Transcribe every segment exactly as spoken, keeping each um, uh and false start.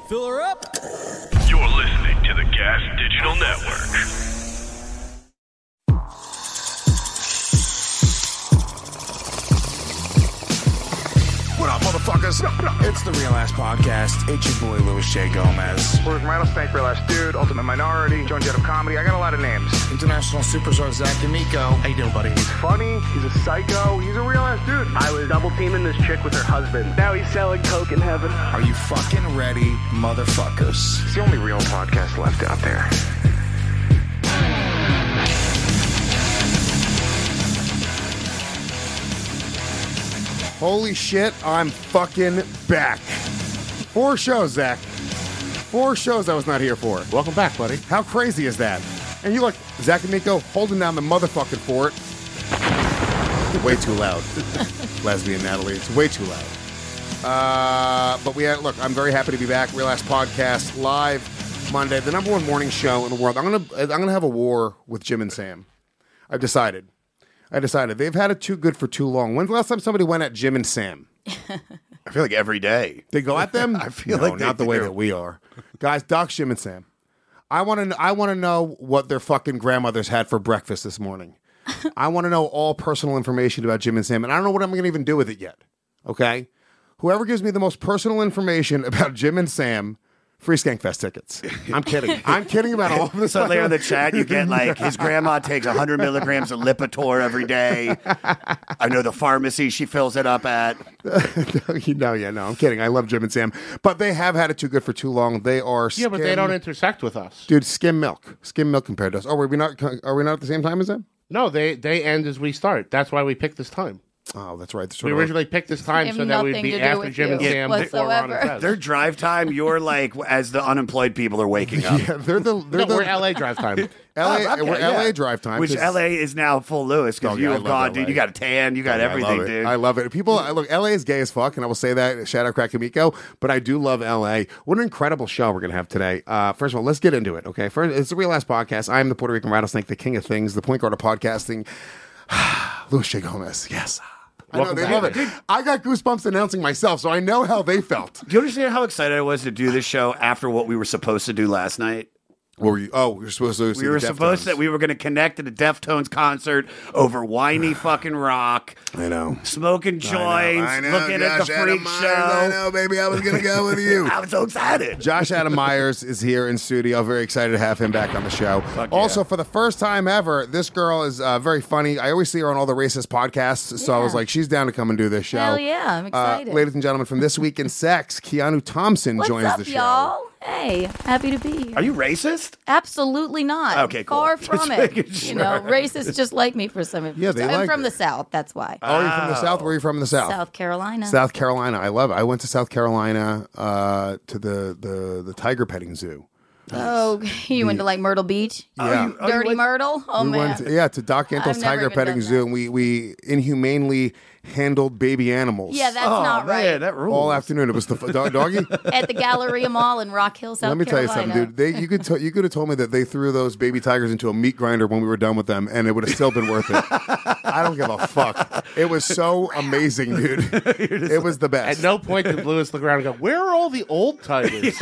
Fill her up. You're listening to the Gas Digital Network. What up, motherfuckers? It's the Real Ass Podcast. It's your boy, Louis J. Gomez. Where's Rattlesnake, Real Ass Dude, Ultimate Minority, Joan Jett of Comedy. I got a lot of names. International superstar Zach D'Amico. How you doing, buddy? He's funny. He's a psycho. He's a real ass dude. I was double teaming this chick with her husband. Now he's selling coke in heaven. Are you fucking ready, motherfuckers? It's the only real podcast left out there. Holy shit, I'm fucking back. Four shows, Zach. Four shows I was not here for. Welcome back, buddy. How crazy is that? And you look, Zach and Nico holding down the motherfucking fort. Way too loud. Lesbian Natalie, it's way too loud. Uh, but we had, look, I'm very happy to be back. Real Ass Podcast live Monday, the number one morning show in the world. I'm gonna, I'm gonna have a war with Jim and Sam. I've decided. I decided they've had it too good for too long. When's the last time somebody went at Jim and Sam? I feel like every day. They go at them? I feel no, like they not the do. way that we are. Guys, Doc, Jim, and Sam. I want to I want to know what their fucking grandmothers had for breakfast this morning. I want to know all personal information about Jim and Sam, and I don't know what I'm going to even do with it yet. Okay? Whoever gives me the most personal information about Jim and Sam, free Skankfest tickets. I'm kidding. I'm kidding about all of this. So later in the chat, you get like, his grandma takes one hundred milligrams of Lipitor every day. I know the pharmacy she fills it up at. no, yeah, no, I'm kidding. I love Jim and Sam. But they have had it too good for too long. They are Yeah, but they skim- don't intersect with us. Dude, skim milk. Skim milk compared to us. Oh, are we not, are we not at the same time as them? No, they, they end as we start. That's why we picked this time. Oh, that's right. We originally picked this time Have so that we'd nothing be to do after with Jim and you Sam before Ron and whatsoever. Fez. Their drive time, you're like, as the unemployed people are waking up. Yeah, they're the... They're No, the we're L A drive time. L A, Oh, okay, we're yeah. L A drive time. Which 'cause- L A is now full Lewis, because Oh, you yeah, I have love gone, L A. dude. You got a tan, you got Yeah, everything, I love it. dude. I love it. People, look, L A is gay as fuck, and I will say that. Shout out Crackamico, but I do love L A. What an incredible show we're going to have today. Uh, first of all, let's get into it, okay? First, it's the Real Ass Podcast. I am the Puerto Rican Rattlesnake, the king of things, the point guard of podcasting. Louis J. Gomez, yes. I know, Welcome they back. love it. I got goosebumps announcing myself, so I know how they felt. Do you understand how excited I was to do this show after what we were supposed to do last night? What were you? Oh, we were supposed to see We were the supposed Deftones. to, we were going to connect to the Deftones concert over whiny fucking rock, I know. smoking joints, I know, looking at the Josh Adam freak Myers, show. I know, baby. I was going to go with you. I was so excited. Josh Adam Myers is here in studio. Very excited to have him back on the show. Fuck yeah. Also, for the first time ever, this girl is uh, very funny. I always see her on all the racist podcasts, so I was Yeah. like, she's down to come and do this show. Hell yeah, I'm excited. Uh, ladies and gentlemen, from This Week in Sex, Keanu Thompson What's joins up, the show. y'all? Hey, happy to be here. Are you racist? Absolutely not. Okay, cool. Far Just from making it. You know, sure. racists just like me for some of Yeah, they I'm like from it. the South, that's why. Oh, you're from the South? Where are you from in the South? South Carolina. South Carolina. I love it. I went to South Carolina uh, to the, the, the tiger petting zoo. Oh, you went to like Myrtle Beach? Yeah. Dirty Myrtle? Oh, we man. went to, yeah, to Doc Antos I've never Tiger even Petting done Zoo, that. and we, we inhumanely handled baby animals. Yeah, that's oh, not man, right. that rules. all afternoon. It was the dog, doggy. At the Galleria Mall in Rock Hill, South Let me Carolina. tell you something, dude. They, you could t- you could have told me that they threw those baby tigers into a meat grinder when we were done with them, and it would have still been worth it. I don't give a fuck. It was so amazing, dude. It was the best. At no point did Lewis look around and go, where are all the old tigers?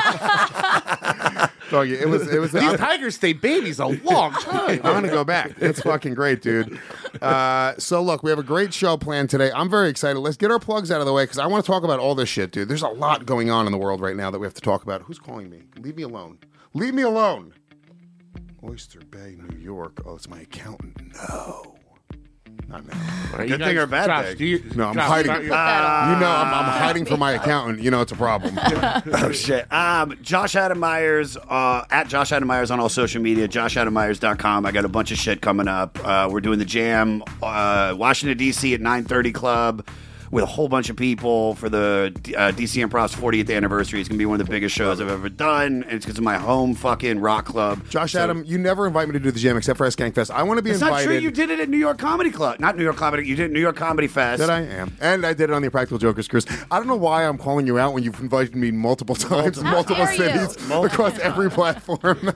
Doggy, it was it was. These I'm, tigers stay babies a long time. I'm gonna go back. It's fucking great, dude. Uh, so look, we have a great show planned today. I'm very excited. Let's get our plugs out of the way because I want to talk about all this shit, dude. There's a lot going on in the world right now that we have to talk about. Who's calling me? Leave me alone. Leave me alone. Oyster Bay, New York. Oh, it's my accountant. No. Not now. All right, Good you thing guys- or bad Josh, thing? do you, No, I'm Josh, hiding. start your- That You know, I'm, I'm hiding from my accountant. You know, it's a problem. Oh, shit. Um, Josh Adam Myers, uh, at Josh Adam Myers on all social media, josh adam myers dot com. I got a bunch of shit coming up. Uh, we're doing the Jam, uh, Washington, D C at nine thirty Club with a whole bunch of people for the uh, D C Improv's fortieth anniversary. It's going to be one of the biggest shows I've ever done, and it's because of my home fucking rock club. Josh So- Adam, you never invite me to do the jam except for Skankfest. I want to be It's invited. not true. You did it at New York Comedy Club. Not New York Comedy. You did it New York Comedy Fest. That I am. And I did it on the Practical Jokers cruise. I don't know why I'm calling you out when you've invited me multiple times, How multiple dare you? cities, Multiple- across every platform.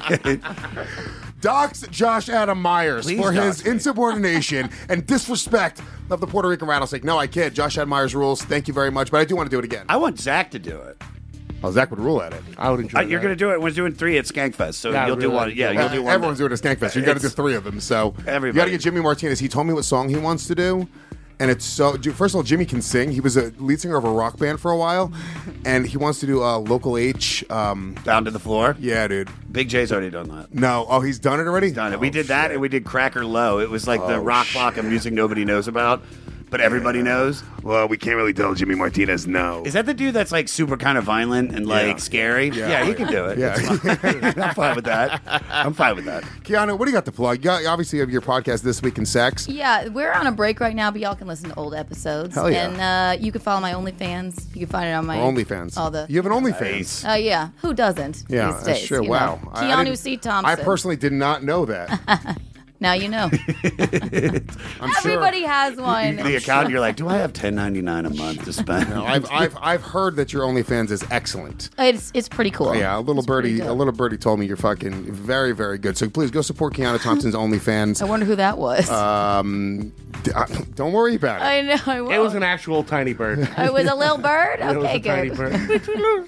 Docs Josh Adam Myers Please for his dox me. insubordination and disrespect of the Puerto Rican rattlesnake. No, I kid. Josh Adam Myers rules. Thank you very much. But I do want to do it again. I want Zach to do it. Oh, Zach would rule at it. I would enjoy Uh, that. you're gonna do it. We're doing three at Skankfest, so Yeah, you'll do really. one. Yeah, you'll do one. Everyone's doing a Skankfest. So you got to do It's- three of them. So you got Everybody. to get Jimmy Martinez. He told me what song he wants to do. And it's so. First of all, Jimmy can sing. He was a lead singer of a rock band for a while, and he wants to do uh, Local H. Um, Down to the floor. yeah, dude. Big J's already done that. No, oh, he's done it already. Done it. Oh, we did that, shit. and we did Cracker Low. It was like the Oh, rock block of music nobody knows about, but everybody knows. Well, we can't really tell Jimmy Martinez no. Is that the dude that's like super kind of violent and like Yeah. scary? Yeah. Yeah, he can do it. Yeah. It's fine. I'm fine with that. I'm fine with that. Keanu, what do you got to plug? You got, obviously, you have your podcast This Week in Sex. Yeah, we're on a break right now, but y'all can listen to old episodes. Hell yeah. And uh, you can follow my OnlyFans. You can find it on my OnlyFans. All the. You have an OnlyFans. Uh, yeah, who doesn't? Yeah, these that's days, true. you Wow. know? I- I Keanu didn't- C. Thompson. I personally did not know that. Now you know. I'm Everybody sure. has one. The account, you're like, do I have ten ninety-nine a month to spend? No, I've, I've I've heard that your OnlyFans is excellent. It's it's pretty cool. Yeah, a little It's pretty birdie, good. a little birdie told me you're fucking very, very good. So please go support Keanu Thompson's OnlyFans. I wonder who that was. Um, d- uh, don't worry about it. I know. I It was an actual tiny bird. It was a little bird. It was Okay, a tiny good. bird.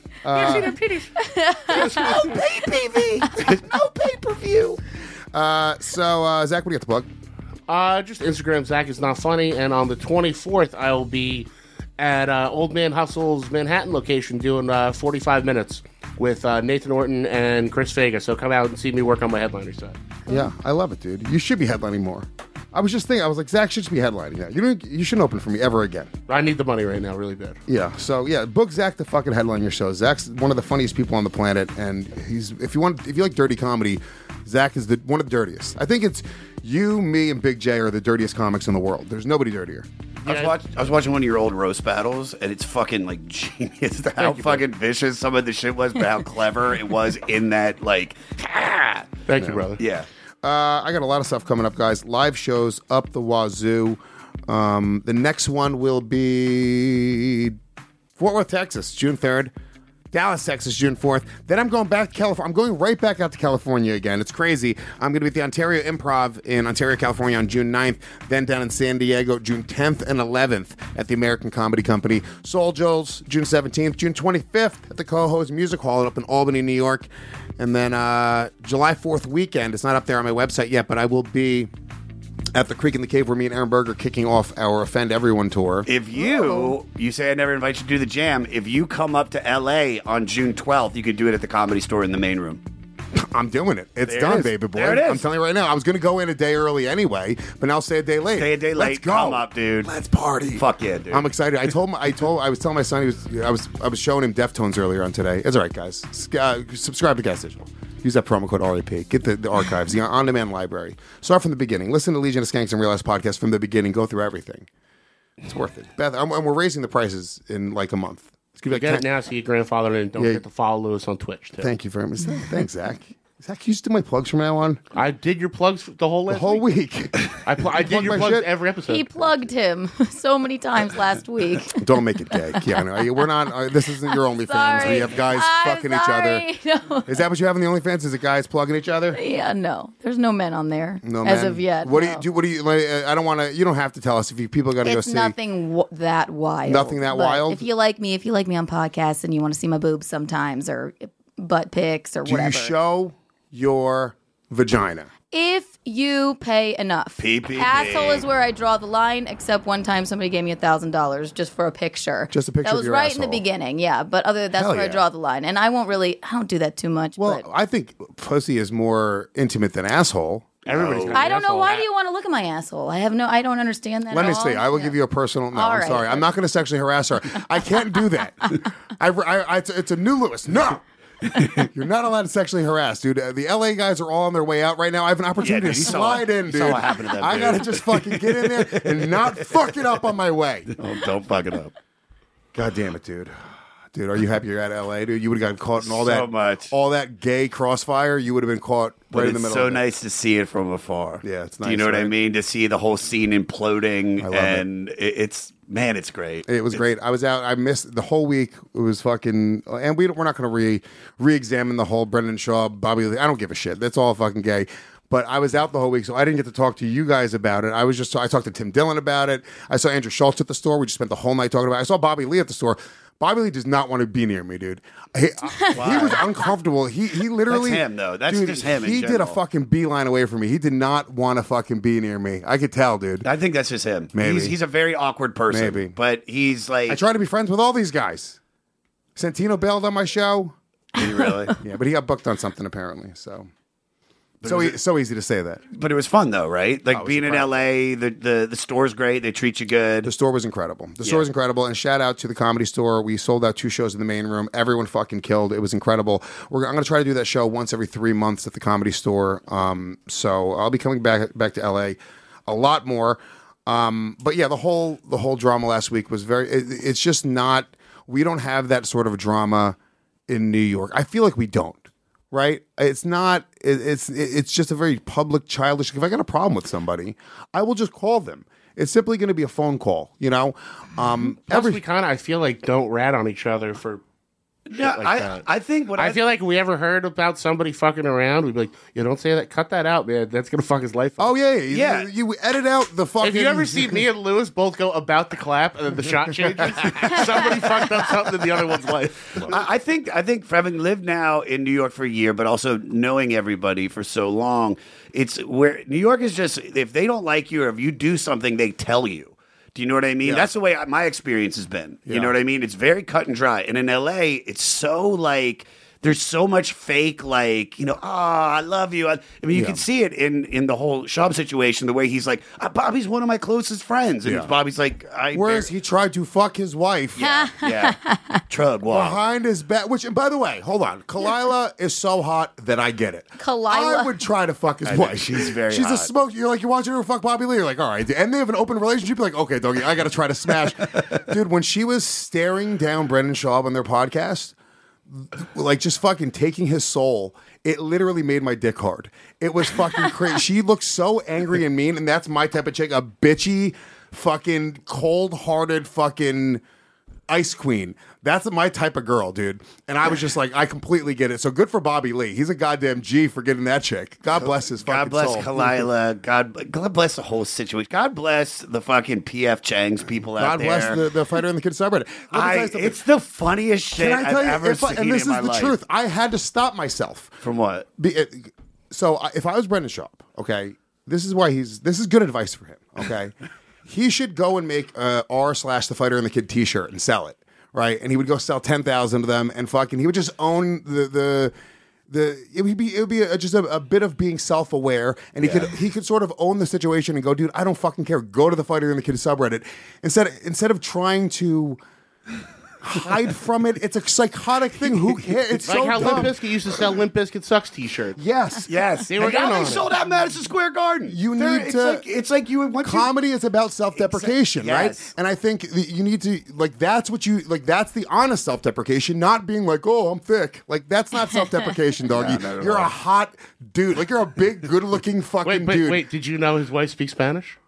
no pay per view. Uh, so uh, Zach, what do you got to plug? Uh, just Instagram, Zach is not funny. And on the twenty-fourth, I will be at uh, Old Man Hustle's Manhattan location doing uh, forty-five minutes with uh, Nathan Orton and Chris Vega. So come out and see me work on my headliner set. Yeah, I love it, dude. You should be headlining more. I was just thinking, I was like, Zach should just be headlining now. You don't, you shouldn't open for me ever again. I need the money right now, really bad. Yeah, so yeah, book Zach to fucking headline your show. Zach's one of the funniest people on the planet, and he's if you want if you like dirty comedy, Zach is the one of the dirtiest. I think it's you, me, and Big J are the dirtiest comics in the world. There's nobody dirtier. I was, watch, I was watching one of your old roast battles, and it's fucking like genius. How you, fucking vicious some of the shit was, but how clever it was in that like. Ah! Thank you, brother. Yeah. Uh, I got a lot of stuff coming up, guys. Live shows up the wazoo. Um, the next one will be Fort Worth, Texas, June third. Dallas, Texas, June fourth. Then I'm going back to California. I'm going right back out to California again. It's crazy. I'm going to be at the Ontario Improv in Ontario, California on June ninth. Then down in San Diego, June tenth and eleventh at the American Comedy Company. Soul Joel's, June seventeenth. June twenty-fifth at the Cohoes Music Hall up in Albany, New York. And then uh, July fourth weekend. It's not up there on my website yet, but I will be at the Creek in the Cave where me and Aaron Berger are kicking off our Offend Everyone tour. If you, you say I never invite you to do the jam, if you come up to L A on June twelfth, you could do it at the Comedy Store in the main room. I'm doing it. It's There it done, is. baby boy. There it is. I'm telling you right now. I was going to go in a day early anyway, but now I'll stay a day late. Stay a day late, Let's go. come up, dude. Let's party. Fuck yeah, dude. I'm excited. I told him. I told. I was telling my son. He was. I was. I was showing him Deftones earlier on today. It's all right, guys. S- Uh, subscribe to Gas Digital. Use that promo code R A P. Get the, the archives, the on-demand library. Start from the beginning. Listen to Legion of Skanks and Realize podcast from the beginning. Go through everything. It's worth it. Beth, I'm, and we're raising the prices in like a month. Let's give you like Get it ten- now so your grandfather and don't Yeah. forget to follow Lewis on Twitch, too. Thank you very much. Thanks, Zach. Zach, can you just do my plugs from now on? I did your plugs for the whole last The whole week. week. I, pl- I did plugged your my plugs shit. every episode. He plugged him so many times last week. Don't make it gay, Keanu. We're not. Uh, this isn't your OnlyFans. Sorry. We have guys I'm fucking each other. sorry. No. Is that what you have on the OnlyFans? Is it guys plugging each other? Yeah, no. There's no men on there No, as man. of yet. What do no. you do? What do you? Like, uh, I don't want to. You don't have to tell us if you people got to go It's see. nothing w- that wild. Nothing that But wild? If you like me, if you like me on podcasts and you want to see my boobs sometimes or butt pics or Do whatever. you show your vagina? If you pay enough. P P P. Asshole is where I draw the line, except one time somebody gave me a thousand dollars just for a picture. Just a picture That of was your right in the asshole. beginning, yeah. But other that's Hell where I yeah. draw the line. And I won't really I don't do that too much. Well, but I think pussy is more intimate than asshole. Everybody's got I an don't know asshole. why do you want to look at my asshole? I have no I don't understand that. Let at me all. see. I will Yeah. give you a personal. No, All I'm right. sorry. I'm not going to sexually harass her. I can't do that. I, I, I, it's, it's a new Lewis. No. You're not allowed to sexually harass, dude. Uh, the L A guys are all on their way out right now. I have an opportunity Yeah, dude, to you saw slide what- in, you dude. saw what happened to them, I dude. gotta just fucking get in there and not fuck it up on my way. Oh, don't fuck it up. God damn it, dude. Dude, are you happy you're at L A, dude? You would have gotten caught in all So that much. all that gay crossfire. You would have been caught But right in it's the middle. so of it. nice to see it from afar. Yeah, it's Do you nice, know what I right? mean? To see the whole scene imploding, I love it. and it. it's man, it's great. It was great. I was out. I missed the whole week. It was fucking. And we don't, we're not going to re re-examine the whole Brendan Shaw, Bobby Lee. I don't give a shit. That's all fucking gay. But I was out the whole week, so I didn't get to talk to you guys about it. I was just I talked to Tim Dillon about it. I saw Andrew Schultz at the store. We just spent the whole night talking about it. I saw Bobby Lee at the store. Bobby Lee does not want to be near me, dude. He, he was uncomfortable. He he literally. That's him, though. That's dude, just him in He did a general. fucking beeline away from me. He did not want to fucking be near me. I could tell, dude. I think that's just him. Maybe. He's, he's a very awkward person. Maybe. But he's like. I try to be friends with all these guys. Santino bailed on my show. Did he really? Yeah, but he got booked on something apparently. So. But So was e- it- so easy to say that. But it was fun, though, right? Like Oh, it was being in incredible. L A, the, the, the store's great. They treat you good. The store was incredible. The store Yeah. was incredible. And shout out to the Comedy Store. We sold out two shows in the main room. Everyone fucking killed. It was incredible. We're, I'm going to try to do that show once every three months at the Comedy Store. Um, so I'll be coming back back to L A a lot more. Um, but yeah, the whole the whole drama last week was very. It, it's just not. We don't have that sort of drama in New York. I feel like we don't. Right? It's not. It, it's it's just a very public, childish. If I got a problem with somebody, I will just call them. It's simply going to be a phone call. You know. Um, Plus, every we kind of, I feel like, don't rat on each other for. yeah, like I, that. I think what I I, feel like if we ever heard about somebody fucking around, we'd be like, "You don't say that. Cut that out, man. That's gonna fuck his life up." Oh yeah, you, Yeah. You, you edit out the fucking. If you ever see me and Lewis both go about the clap and then the shot changes, somebody fucked up something in the other one's life. I I think I think for having lived now in New York for a year, but also knowing everybody for so long, it's where New York is just if they don't like you or if you do something, they tell you. Do you know what I mean? Yeah. That's the way I, my experience has been. You Yeah. know what I mean? It's very cut and dry. And in L A, it's so like there's so much fake, like, you know, oh, I love you. I, I mean, you Yeah. can see it in in the whole Schaub situation, the way he's like, ah, Bobby's one of my closest friends. And Yeah. Bobby's like, I. Whereas he tried to fuck his wife yeah, yeah. Trug walk. behind his back. Which, and by the way, hold on, Kalila is so hot that I get it. Kalila. I would try to fuck his I know, wife. she's very She's a hot. smoke. You're like, you're watching her fuck Bobby Lee. You're like, all right, and they have an open relationship. You're like, okay, doggy, I got to try to smash, dude. When she was staring down Brendan Schaub on their podcast, like just fucking taking his soul, it literally made my dick hard. It was fucking crazy. She looked so angry and mean, and that's my type of chick, a bitchy, fucking cold-hearted fucking ice queen. That's my type of girl, dude. And I was just like, I completely get it. So good for Bobby Lee. He's a goddamn G for getting that chick. God bless his fucking God bless soul. Kalila. God, God bless the whole situation. God bless the fucking P F Chang's people out God there. bless the, the fighter and the kid subreddit. Let me tell I, you something. it's the funniest shit Can I tell I've you? ever if I, seen and this in my is the life. truth. I had to stop myself. From what? Be, it, so I- if I was Brendan Schaub, okay, this is why he's. This is good advice for him. Okay, he should go and make uh, R slash the fighter and the kid T-shirt and sell it. Right, and he would go sell ten thousand of them, and fucking, he would just own the the the. It would be it would be a, just a, a bit of being self aware, and he could he could sort of own the situation and go, dude, I don't fucking care. Go to the fighter and the kid subreddit instead instead of trying to hide from it. It's a psychotic thing. Who cares? It's Like so how dumb. Limp Bizkit used to sell Limp Bizkit Sucks t-shirts. Yes, Yes, They were and now in they on it. sold out Madison Square Garden. You They're- need it's to- Like, it's like you once you- Comedy is about self-deprecation, Exa- right? yes. And I think that you need to like that's what you like. That's the honest self-deprecation, not being like, "Oh, I'm thick." Like that's not self-deprecation, doggy. not at You're all. a hot dude. Like you're a big, good-looking fucking Wait, wait, dude. wait. Did you know his wife speaks Spanish?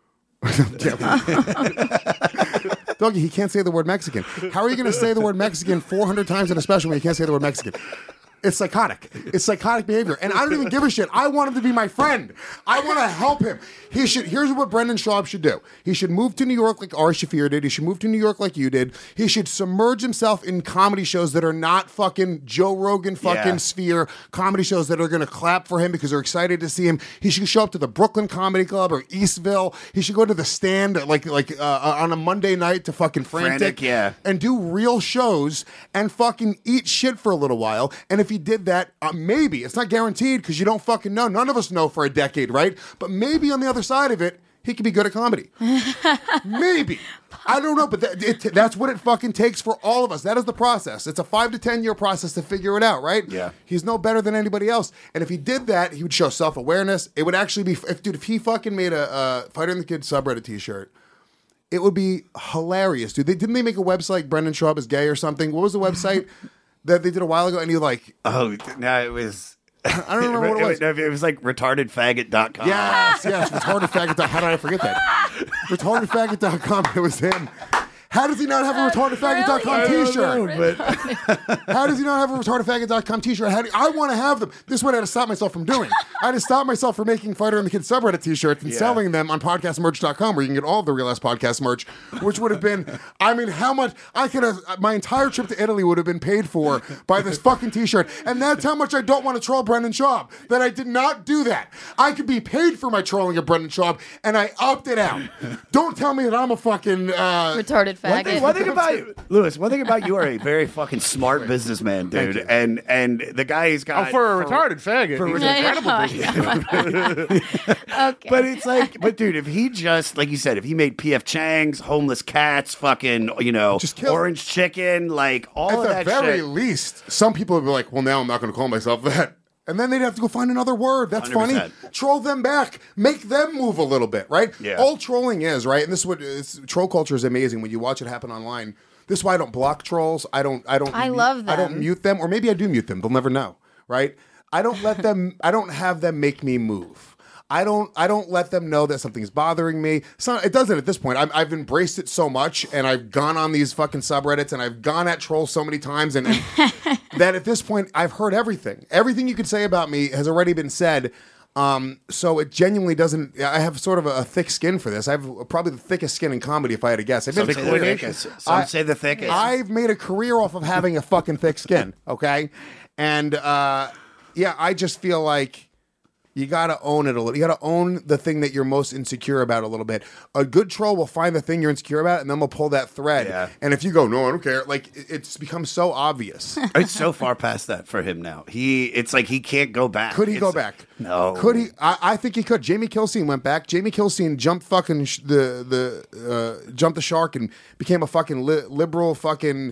Doggy, he can't say the word Mexican. How are you going to say the word Mexican four hundred times in a special when you can't say the word Mexican? It's psychotic. It's psychotic behavior. And I don't even give a shit. I want him to be my friend. I want to help him. He should. Here's what Brendan Schaub should do. He should move to New York like Ari Shaffir did. He should move to New York like you did. He should submerge himself in comedy shows that are not fucking Joe Rogan fucking Yeah. sphere. Comedy shows that are going to clap for him because they're excited to see him. He should show up to the Brooklyn Comedy Club or Eastville. He should go to the Stand like like uh, on a Monday night to fucking Frantic, Frantic, yeah. and do real shows and fucking eat shit for a little while. And if he did that, uh, maybe it's not guaranteed because you don't fucking know. None of us know for a decade, right? But maybe on the other side of it, he could be good at comedy. Maybe. I don't know, but that, it, that's what it fucking takes for all of us. That is the process. It's a five to ten year process to figure it out, right? Yeah. He's no better than anybody else. And if he did that, he would show self awareness. It would actually be, if dude, if he fucking made a uh, Fighter and the Kid subreddit T-shirt, it would be hilarious, dude. They didn't they make a website? Brendan Schaub is gay or something. What was the website that they did a while ago? And he like, Oh no, it was. I don't remember what it was. no, It was like retarded faggot dot com. Yes, yes, retarded faggot. How did I forget that? retarded faggot dot com. It was him. How does he not have a retarded faggot dot com t-shirt? but How does he not have a retarded faggot dot com t-shirt? How do, I want to have them. This is what I had to stop myself from doing. I had to stop myself from making Fighter and the Kid subreddit t-shirts and Yeah. selling them on podcast merch dot com, where you can get all of the Real Ass Podcast merch, which would have been, I mean, how much, I could have, my entire trip to Italy would have been paid for by this fucking t-shirt. And that's how much I don't want to troll Brendan Schaub, that I did not do that. I could be paid for my trolling of Brendan Schaub, and I opted out. Don't tell me that I'm a fucking... Uh, Retarded One thing, faggot. one thing about you, Lewis, one thing about you are a very fucking smart businessman, dude. you. And and the guy he's Oh, got for a retarded faggot. for he's I incredible. know, I know. Okay. But it's like, but dude, if he just, like you said, if he made P F Chang's, homeless cats, fucking, you know, Just kill- orange chicken, like all At of the that very shit. least, some people would be like, well, now I'm not going to call myself that. And then they'd have to go find another word. That's one hundred percent. funny. Troll them back. Make them move a little bit, right? Yeah. All trolling is, right? And this is what it's, troll culture is amazing when you watch it happen online. This is why I don't block trolls. I don't I don't I love I don't them. mute them, or maybe I do mute them. They'll never know, right? I don't let them I don't have them make me move. I don't. I don't let them know that something's bothering me. So it doesn't at this point. I'm, I've embraced it so much, and I've gone on these fucking subreddits, and I've gone at trolls so many times, and, and that at this point, I've heard everything. Everything you could say about me has already been said. Um, so it genuinely doesn't. I have sort of a, a thick skin for this. I have probably the thickest skin in comedy, if I had to guess. I've Some made say a the career- thickest. Some I- say the thickest. I've made a career off of having a fucking thick skin. Okay, and uh, yeah, I just feel like. You gotta own it a little. You gotta own the thing that you're most insecure about a little bit. A good troll will find the thing you're insecure about, and then we'll pull that thread. Yeah. And if you go, no, I don't care, like it- it's become so obvious. It's so far past that for him now. He, it's like he can't go back. Could he It's- go back? No. Could he? I, I think he could. Jamie Kilstein went back. Jamie Kilstein jumped fucking sh- the the uh, jumped the shark and became a fucking li- liberal fucking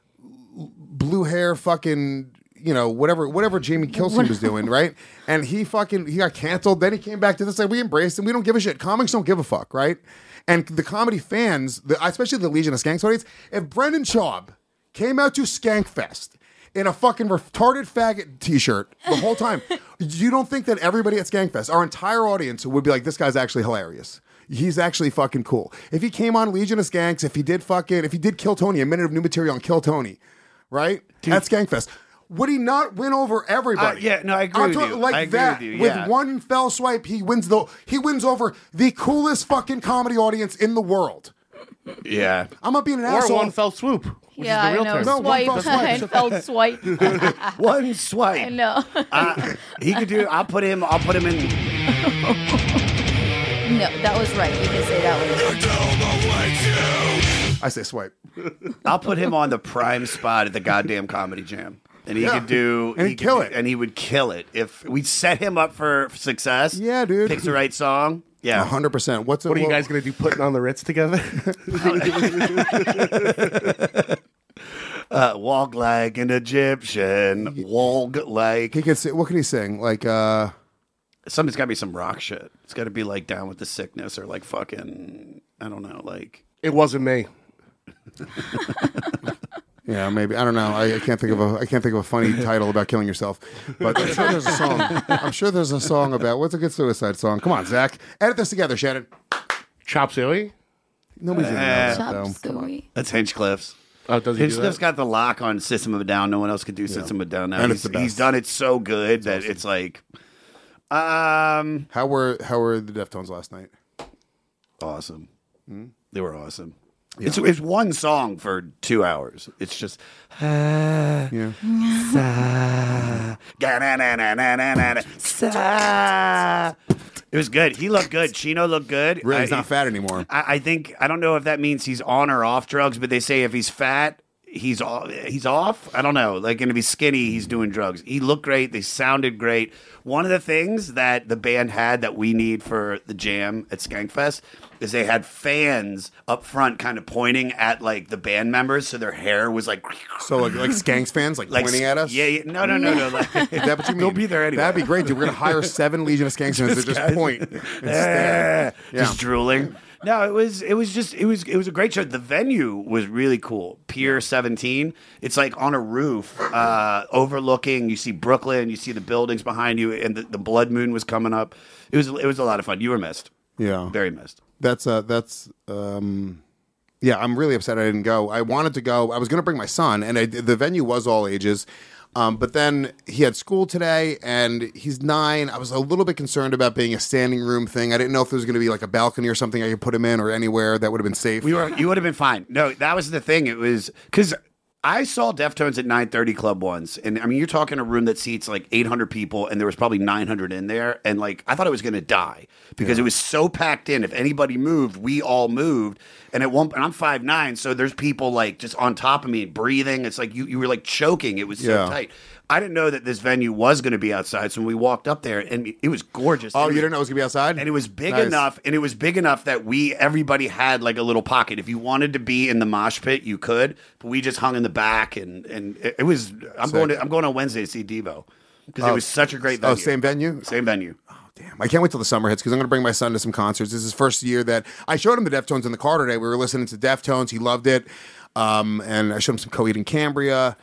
blue hair fucking. You know, whatever whatever Jamie Kilstein was doing, right? And he fucking he got canceled. Then he came back to this, like we embraced him. We don't give a shit. Comics don't give a fuck, right? And the comedy fans, the, especially the Legion of Skanks audience, if Brendan Schaub came out to Skankfest in a fucking retarded faggot t-shirt the whole time, you don't think that everybody at Skankfest, our entire audience, would be like, this guy's actually hilarious. He's actually fucking cool. If he came on Legion of Skanks, if he did fucking, if he did Kill Tony, a minute of new material on Kill Tony, right? At Skankfest. Would he not win over everybody? Uh, yeah, no, I agree I'm with talking you. Like I agree that, with you, with yeah. one fell swipe, he wins the he wins over the coolest fucking comedy audience in the world. Yeah. I'm not being an Or asshole. one fell swoop. Which yeah, is the real I know. term. No, one fell Swipe. swipe. I felt swipe. One swipe. I know. Uh, he could do. I'll put him. I'll put him in. No, that was right. You can say that one. I say swipe. I'll put him on the prime spot at the goddamn Comedy Jam, and he Yeah. could do. And he he'd could kill do- it. And he would kill it if we set him up for success. Yeah, dude. Picks the right song. Yeah. A hundred percent. What's What are you guys going to do, putting on the Ritz together? Uh, walk like an Egyptian. Walk like. He could say, what can he sing? Like, uh, Something's got to be some rock shit. It's got to be like Down with the Sickness or like fucking. I don't know. Like. It wasn't me. yeah, maybe I don't know. I, I can't think of a I can't think of a funny title about killing yourself. But I'm sure there's a song. I'm sure there's a song about what's a good suicide song. Come on, Zach, edit this together, Shannon. Chop Suey? Nobody's gonna know that, Chop though. suey. That's Hinchcliffe's. Oh, does he do Hinchcliffe's that? got the lock on System of a Down. No one else could do System of a Down now. And he's, it's the best. he's done it so good that it's like. Um. How were how were the Deftones last night? Awesome. They were awesome. It's, it's one song for two hours. It's just. Yeah. Sa- ga-na-na-na-na-na-na, sa- It was good. He looked good. Chino looked good. Really, he's I- not fat anymore. I, I think I don't know if that means he's on or off drugs, but they say if he's fat, he's off. He's off. I don't know. Like, and if he's skinny, he's doing drugs. He looked great. They sounded great. One of the things that the band had that we need for the jam at Skankfest is they had fans up front, kind of pointing at like the band members, so their hair was like. So like like Skanks fans like, Like, pointing at us. Yeah, yeah. No, no, no, no. Like, Is that what you mean? They'll be there anyway. That'd be great, dude. We're gonna hire seven Legion of Skanks fans to just point and stare. Eh, just drooling. No, it was it was just it was it was a great show. The venue was really cool. Pier seventeen. It's like on a roof, uh, overlooking. You see Brooklyn. You see the buildings behind you, and the, the blood moon was coming up. It was it was a lot of fun. You were missed. Yeah. Very missed. That's uh that's um Yeah, I'm really upset I didn't go. I wanted to go. I was going to bring my son, and I, the venue was all ages. Um, but then he had school today, and he's nine. I was a little bit concerned about being a standing room thing. I didn't know if there was going to be like a balcony or something I could put him in, or anywhere that would have been safe. We were, you would have been fine. No, that was the thing. It was because I saw Deftones at nine thirty Club once, and I mean, you're talking a room that seats like eight hundred people, and there was probably nine hundred in there, and like I thought I was going to die because yeah. it was so packed in. If anybody moved, we all moved, and at one, and I'm five nine, so there's people like just on top of me breathing. It's like you you were like choking. It was so yeah. tight. I didn't know that this venue was going to be outside, so when we walked up there, and it was gorgeous. Oh, was, you didn't know it was going to be outside? And it was big nice. enough, and it was big enough that we, everybody had like a little pocket. If you wanted to be in the mosh pit, you could, but we just hung in the back, and, and it, it was, I'm Sick. going to, I'm going on Wednesday to see Devo, because oh, it was such a great venue. Oh, same venue? Same venue. Oh, damn. I can't wait till the summer hits, because I'm going to bring my son to some concerts. This is his first year that, I showed him the Deftones in the car today. We were listening to Deftones. He loved it. Um, and I showed him some Coheed and Cambria,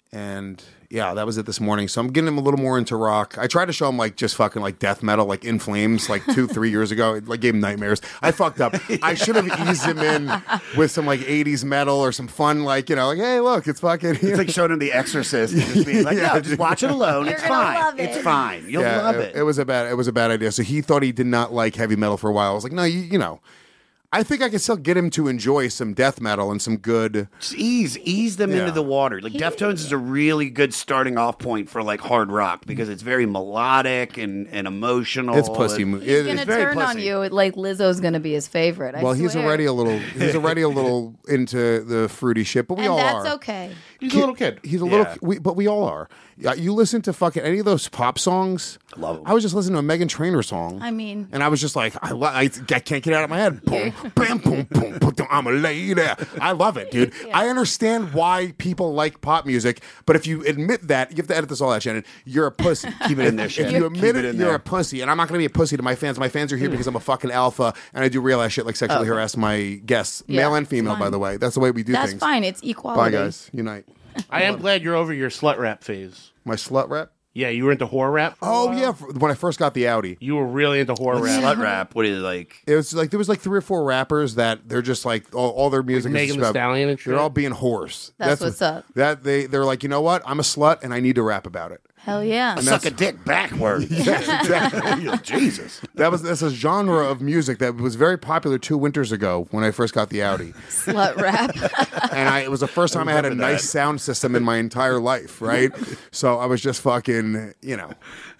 and yeah, that was it this morning. So I'm getting him a little more into rock. I tried to show him like just fucking like death metal, like In Flames, like two, three years ago. It like gave him nightmares. I fucked up. I should have eased him in with some like eighties metal or some fun, like, you know, like, hey, look, it's fucking. It's like showing him The Exorcist. And just being like, Yeah. no, just watch it alone. You're it's gonna fine. love it. It's fine. You'll Yeah, love it, it. it was a bad. It was a bad idea. So he thought he did not like heavy metal for a while. I was like, no, you, you know. I think I can still get him to enjoy some death metal and some good. Just ease, ease them Yeah. into the water. Like Deftones is a really good starting off point for like hard rock because it's very melodic and, and emotional. It's pussy. and- mo- He's it- gonna it's very turn on pussy. you like Lizzo's gonna be his favorite. I well, he's swear. already a little. He's already a little into the fruity shit, but we and all that's are. okay. He's a little kid. He's a little, Yeah. we, but we all are. Yeah, you listen to fucking any of those pop songs. I love 'em. I was just listening to a Megan Trainor song. I mean- and I was just like, I, lo- I, I can't get it out of my head. Boom, bam, boom, boom, boom, I'm a lady. I love it, dude. I understand why people like pop music, but if you admit that, you have to edit this all out, Shannon. You're a pussy. Keep it in there, If Shannon. you Keep admit it it, in you're there. a pussy, and I'm not going to be a pussy to my fans. My fans are here because I'm a fucking alpha, and I do real ass shit like sexually Okay. harass my guests, Yeah, male and it's female, by fine. the way. That's the way we do That's things. fine. It's Bye, equality. guys. Unite. I am glad you're over your slut rap phase. My slut rap. Yeah, you were into whore rap. for a Oh while? yeah, f- when I first got the Audi, You were really into whore rap. Slut rap. What is it like? it was like there was like three or four rappers that they're just like all, all their music is Megan just Thee about, Stallion and shit? they're all being whores. That's what's up. That they they're like, you know what? I'm a slut and I need to rap about it. Hell yeah. Suck a dick backwards. Yes, exactly. Jesus. That was that's a genre of music that was very popular two winters ago when I first got the Audi, Slut rap. and I it was the first time I, had a remember nice that. sound system in my entire life. Right, so I was just fucking, you know,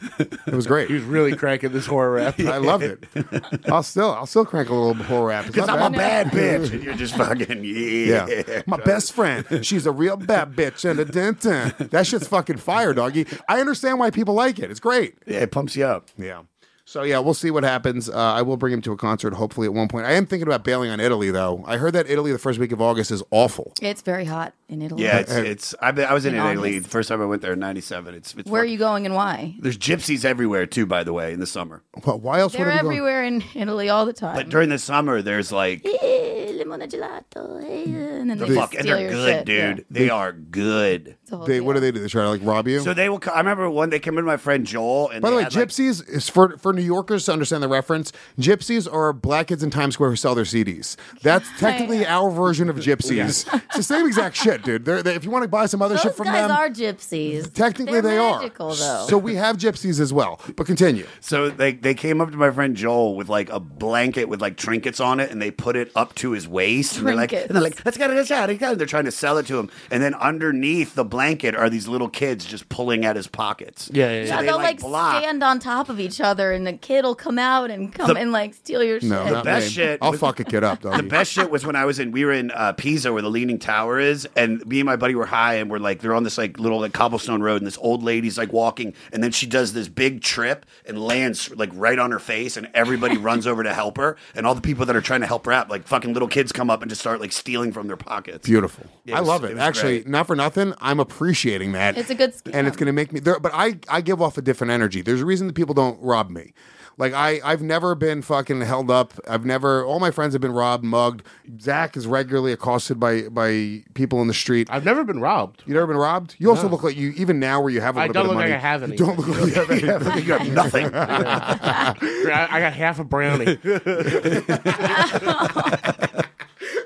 it was great. He was really cranking this whore rap. I loved it. I'll still I'll still crank a little whore rap. It's Because not I'm a bad. bad bitch. And you're just fucking, yeah. Yeah. My best friend. She's a real bad bitch. And a dun dun. That shit's fucking fire, doggy. I understand why people like it. It's great. Yeah, it pumps you up. Yeah. So, yeah, we'll see what happens. Uh, I will bring him to a concert, hopefully, at one point. I am thinking about bailing on Italy, though. I heard that Italy the first week of August is awful. It's very hot in Italy. Yeah, it's, it's I've been, I was in In Italy August. the first time I went there in ninety-seven. It's, it's Where are fucking- you going and why? There's gypsies everywhere, too, by the way, in the summer. Well, why else They're would I be going? everywhere in Italy all the time. But during the summer, there's like, Eh, limone gelato. eh, And then the they fuck, and steal they're your good, shit. dude. Yeah. They are good. It's a whole They, what do deal. they do? They try to, like, rob you? So they will. co- I remember one. They came in my friend Joel, and By the they way, had, like- gypsies is for for New Yorkers to understand the reference. Gypsies are black kids in Times Square who sell their C Ds. That's technically our version of gypsies. It's the same exact shit, dude. They're, they, if you want to buy some other Those shit from guys them, are gypsies. technically They're they magical, are. though. So we have gypsies as well. But continue. So they they came up to my friend Joel with like a blanket with like trinkets on it, and they put it up to his waist. And they're like, Trinkets. and they're like, let's get it, let's get it. They're trying to sell it to him, and then underneath the blanket are these little kids just pulling at his pockets. Yeah, yeah, yeah. Yeah, they, they'll like, like, block. stand on top of each other, and the kid will come out and come The- and like steal your shit. No, not best me. shit I'll was- fuck a kid up, The doggy. best shit was when I was in, we were in uh, Pisa where the Leaning Tower is, and me and my buddy were high, and we're like, they're on this like little like cobblestone road, and this old lady's like walking, and then she does this big trip and lands like right on her face, and everybody runs over to help her, and all the people that are trying to help her out, like fucking little kids come up and just start like stealing from their pockets. Beautiful. It I was- love it it. was Actually, great. not for nothing. I'm appreciating that. It's a good scam. And it's going to make me there. But I, I give off a different energy. There's a reason that people don't rob me. Like, I, I've never been fucking held up. I've never, all my friends have been robbed, mugged. Zach is regularly accosted by, by people in the street. I've never been robbed. You never been robbed? You also look like you, even now where you have a I little don't bit look of money. like I have you anything. don't look like you have anything. You have nothing. I, I got half a brownie.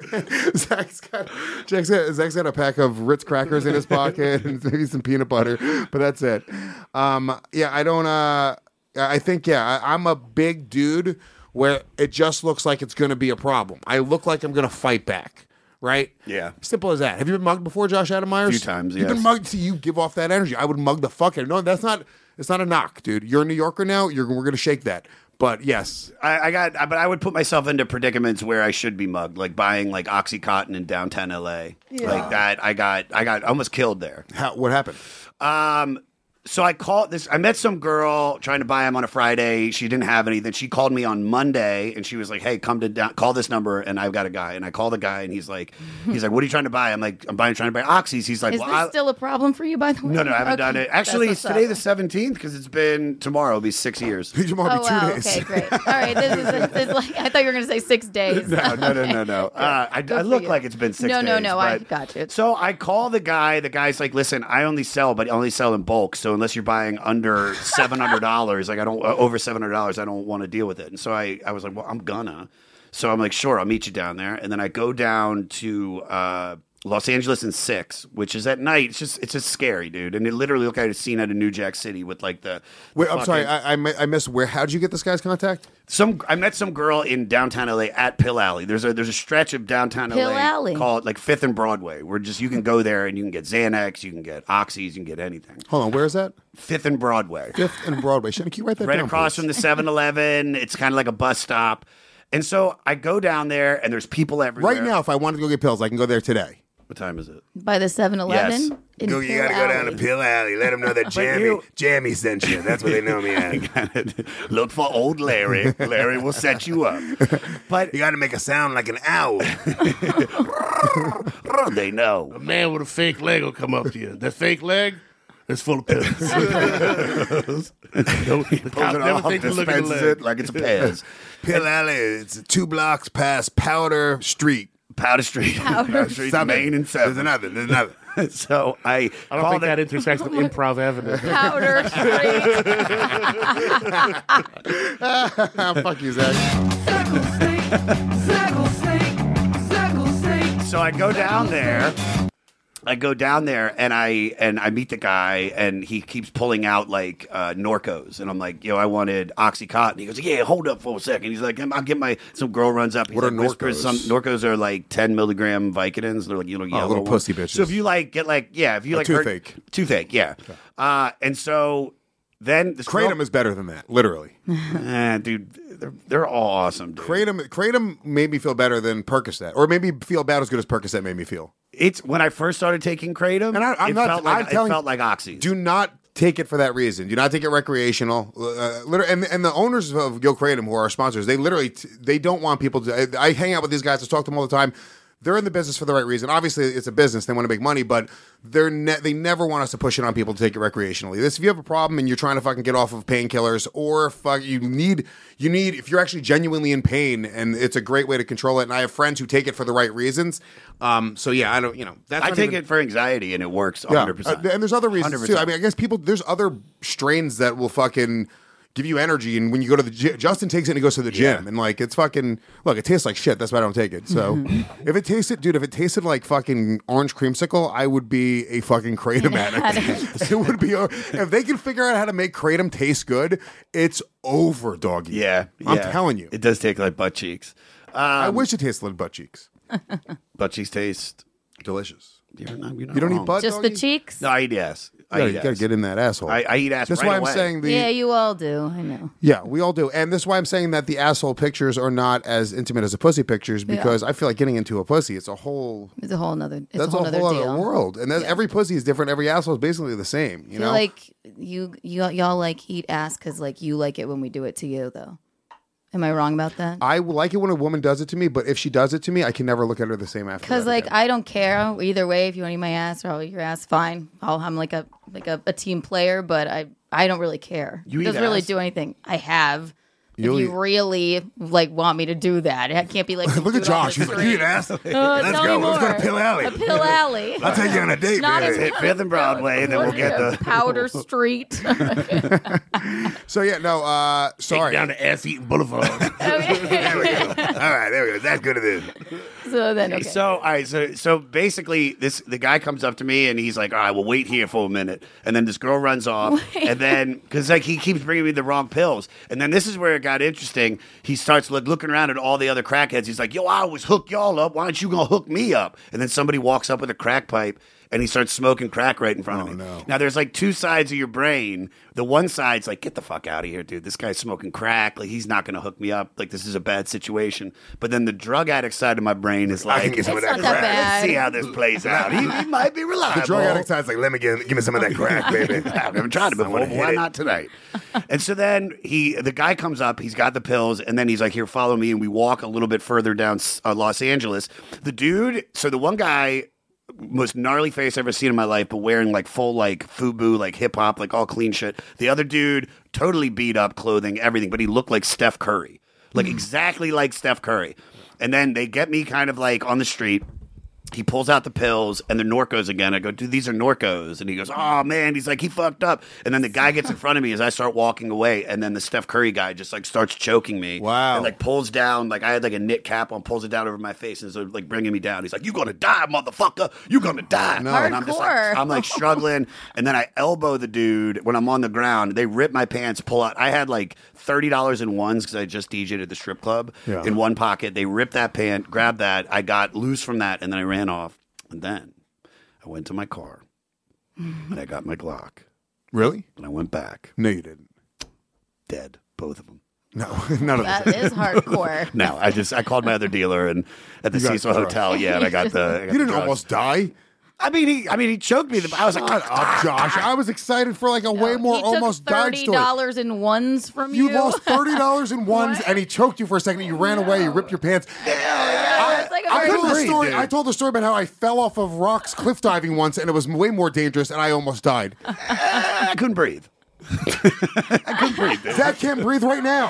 Zach's got, Zach's got Zach's got a pack of Ritz crackers in his pocket and maybe some peanut butter, but that's it. Um, yeah, I don't. Uh, I think yeah, I, I'm a big dude where it just looks like it's going to be a problem. I look like I'm going to fight back. Right? Yeah. Simple as that. Have you been mugged before, Josh Adam Myers? A few times, You've yes. been mugged to you give off that energy. I would mug the fuck out of you. No, that's not, it's not a knock, dude. You're a New Yorker now. You're, we're going to shake that. But yes. I, I got, but I would put myself into predicaments where I should be mugged, like buying like OxyContin in downtown L A. Yeah. Like that, I got, I got almost killed there. How, what happened? Um, so I called this. I met some girl trying to buy them on a Friday. She didn't have any. Then she called me on Monday, and she was like, "Hey, come to down, call this number." And I've got a guy, and I call the guy, and he's like, "He's like, what are you trying to buy?" I'm like, "I'm buying, trying to buy oxys." He's like, Is well, this I, still a problem for you, by the way? No, no, I haven't Okay. done it. Actually, That's it's what's today up. the seventeenth because it's been tomorrow. It'll be six years. Tomorrow Oh, will be two wow. days. Okay, great. All right. This is, a, this is like, I thought you were going to say six days. No, no, no, no, no. Uh, I, Good I for look you. like it's been six No, days. no, no, I but- got you. So I call the guy. The guy's like, "Listen, I only sell, but I only sell in bulk. So unless you're buying under seven hundred dollars, like I don't uh, over seven hundred dollars, I don't want to deal with it." And so I, I was like, "Well, I'm gonna." So I'm like, "Sure, I'll meet you down there." And then I go down to uh, Los Angeles in six, which is at night. It's just, it's just scary, dude. And it literally looked like a scene out of New Jack City with like the. the Wait, I'm fucking- sorry. I, I, mi- I missed where. How'd you get this guy's contact? Some I met some girl in downtown L A at Pill Alley. There's a there's a stretch of downtown Pill L A Alley. called like Fifth and Broadway, where just you can go there and you can get Xanax, you can get Oxys, you can get anything. Hold on. Where is that? Fifth and Broadway, Fifth and Broadway. Shannon, can you write that right down, across please? from the seven eleven. It's kind of like a bus stop. And so I go down there and there's people everywhere. Right now, if I wanted to go get pills, I can go there today. What time is it? By the seven eleven? Yes. In Go, you Pill gotta go down to Alley. Pill Alley. Let them know that Jammy, you- Jammy sent you. That's what they know me as. Look for old Larry. Larry will set you up. But You gotta make a sound like an owl. they know. A man with a fake leg will come up to you. That fake leg is full of pills. No, the Pulls cop it never off, think to look at the dispenses leg. it like it's a Pez. Pill Alley. It's two blocks past Powder Street. Powder Street. Powder Street, Main and There's seven. another. There's another. So I, I don't called think it- that intersects with Improv Avenue. Powder Street. Fuck you, Zach. So I go down there. I go down there and I and I meet the guy and he keeps pulling out like uh, Norcos and I'm like, yo, I wanted OxyContin. He goes, yeah, hold up for a second. He's like, I'll get my. Some girl runs up. He's What are like, whispers Norcos? Some Norcos are like ten milligram Vicodins. They're like you know yellow little ones. pussy bitches. So if you like get like yeah, if you A like hurt- toothache. toothache, yeah. Uh, and so then this girl- Kratom is better than that, literally. Eh, dude, they're they're all awesome. Dude. Kratom, Kratom made me feel better than Percocet, or maybe feel about as good as Percocet made me feel. It's when I first started taking Kratom, And I- I'm it not- felt like I'm telling- it felt like oxys. Do not take it for that reason. Do not take it recreational. Uh, literally, and, and the owners of Gil Kratom, who are our sponsors, they literally t- they don't want people to. I, I hang out with these guys. I talk to them all the time. They're in the business for the right reason. Obviously, it's a business; they want to make money, but they're ne- they never want us to push it on people to take it recreationally. This, if you have a problem and you're trying to fucking get off of painkillers, or fuck, you need you need if you're actually genuinely in pain, and it's a great way to control it. And I have friends who take it for the right reasons. Um, so yeah, I don't, you know, that's I not take even- it for anxiety and it works one Yeah, hundred percent. uh, and there's other reasons one hundred too. percent. I mean, I guess people there's other strains that will fucking give you energy, and when you go to the gym, Justin takes it and he goes to the gym, Yeah. and like it's fucking look, it tastes like shit. That's why I don't take it. So if it tasted, dude, if it tasted like fucking orange creamsicle, I would be a fucking kratom addict. It would be. If they can figure out how to make kratom taste good, it's over, doggy. yeah, I'm yeah. telling you. it does take like butt cheeks. I wish it tasted like butt cheeks. Butt cheeks taste. Delicious. You're not, you're not You don't wrong. eat butt. Just the doggy? cheeks? No, I eat ass. I Yeah, eat you gotta ass. get in that asshole. I, I eat ass. That's right why I'm away. saying the. Yeah, you all do. I know. Yeah, we all do. And this is why I'm saying that the asshole pictures are not as intimate as the pussy pictures, because I feel like getting into a pussy, it's a whole It's a whole nother. It's that's a whole, a nother whole deal. other world. And that, Yeah. every pussy is different. Every asshole is basically the same. You I feel know, like you, you y'all like eat ass because like you like it when we do it to you, though. Am I wrong about that? I like it when a woman does it to me, but if she does it to me, I can never look at her the same after. Because that like again. I don't care either way. If you want to eat my ass or I'll eat your ass, fine. I'll, I'm like a like a, a team player, but I I don't really care. You it eat doesn't really ass? do anything. I have. You'll if you eat- really like want me to do that, it can't be like Look at do it off Josh. the He's like, street. You eat ass. Uh, Let's tell me go. Let's go to more. Pill Alley. A pill alley. I'll take you on a date, Not man. as Hit Fifth and Broadway, and then we'll get the. Powder Street. so yeah, no, uh, sorry. Down to Ass Eating Boulevard. There we go. All right, there we go. That's good of this. So then, okay. So, all right. So, so basically, this the guy comes up to me and he's like, "All right, well, wait here for a minute." And then this girl runs off, Wait. and then because like he keeps bringing me the wrong pills, and then this is where it got interesting. He starts look, looking around at all the other crackheads. He's like, "Yo, I always hook y'all up. Why aren't you gonna hook me up?" And then somebody walks up with a crack pipe. And he starts smoking crack right in front of Oh, me. no. Now, there's like two sides of your brain. The one side's like, get the fuck out of here, dude. This guy's smoking crack. Like, he's not going to hook me up. Like, this is a bad situation. But then the drug addict side of my brain is like, can get some It's of that not that crack. bad. let's see how this plays out. He, he might be reliable. The drug addict side's like, let me get, give me some of that crack, baby. I haven't tried it before. wanna hit Why it. not tonight? And so then he, the guy comes up. He's got the pills, and then he's like, "Here, follow me." And we walk a little bit further down uh, Los Angeles. The dude. So the one guy. Most gnarly face I've ever seen in my life, but wearing like full like FUBU, like hip hop, like all clean shit. The other dude, totally beat up clothing, everything, but he looked like Steph Curry, like exactly like Steph Curry. And then they get me kind of like on the street. He pulls out the pills and the Norcos again. I go, dude, these are Norcos. And he goes, oh, man. He's like, he fucked up. And then the guy gets in front of me as I start walking away. And then the Steph Curry guy just like starts choking me. Wow. And like pulls down, like I had like a knit cap on, pulls it down over my face and so like bringing me down. He's like, you going to die, motherfucker. You going to die. No. And I'm just like, Hardcore. I'm like struggling. And then I elbow the dude when I'm on the ground. They rip my pants, pull out. I had like thirty dollars in ones because I just D J'd at the strip club Yeah. in one pocket. They ripped that pant, grabbed that. I got loose from that. And then I ran off. And then I went to my car and I got my Glock Really? and I went back. No, you didn't. Dead. Both of them. No, none of That this. is hardcore. No, I just I called my other dealer and at the You got Cecil drugs. Hotel. Yeah, and I got the. I got You the didn't drugs. almost die. I mean, he. I mean, he choked me. I was like, Shut up, Josh. I was excited for like a way more he took almost died thirty story. dollars in ones from you. You lost thirty dollars in ones, What? and he choked you for a second. You ran away. You ripped your pants. Yeah, it's like a I very- told the breathe, story. dude. I told the story about how I fell off of rocks cliff diving once, and it was way more dangerous, and I almost died. I couldn't breathe. I couldn't breathe. Dude. Zach can't breathe right now.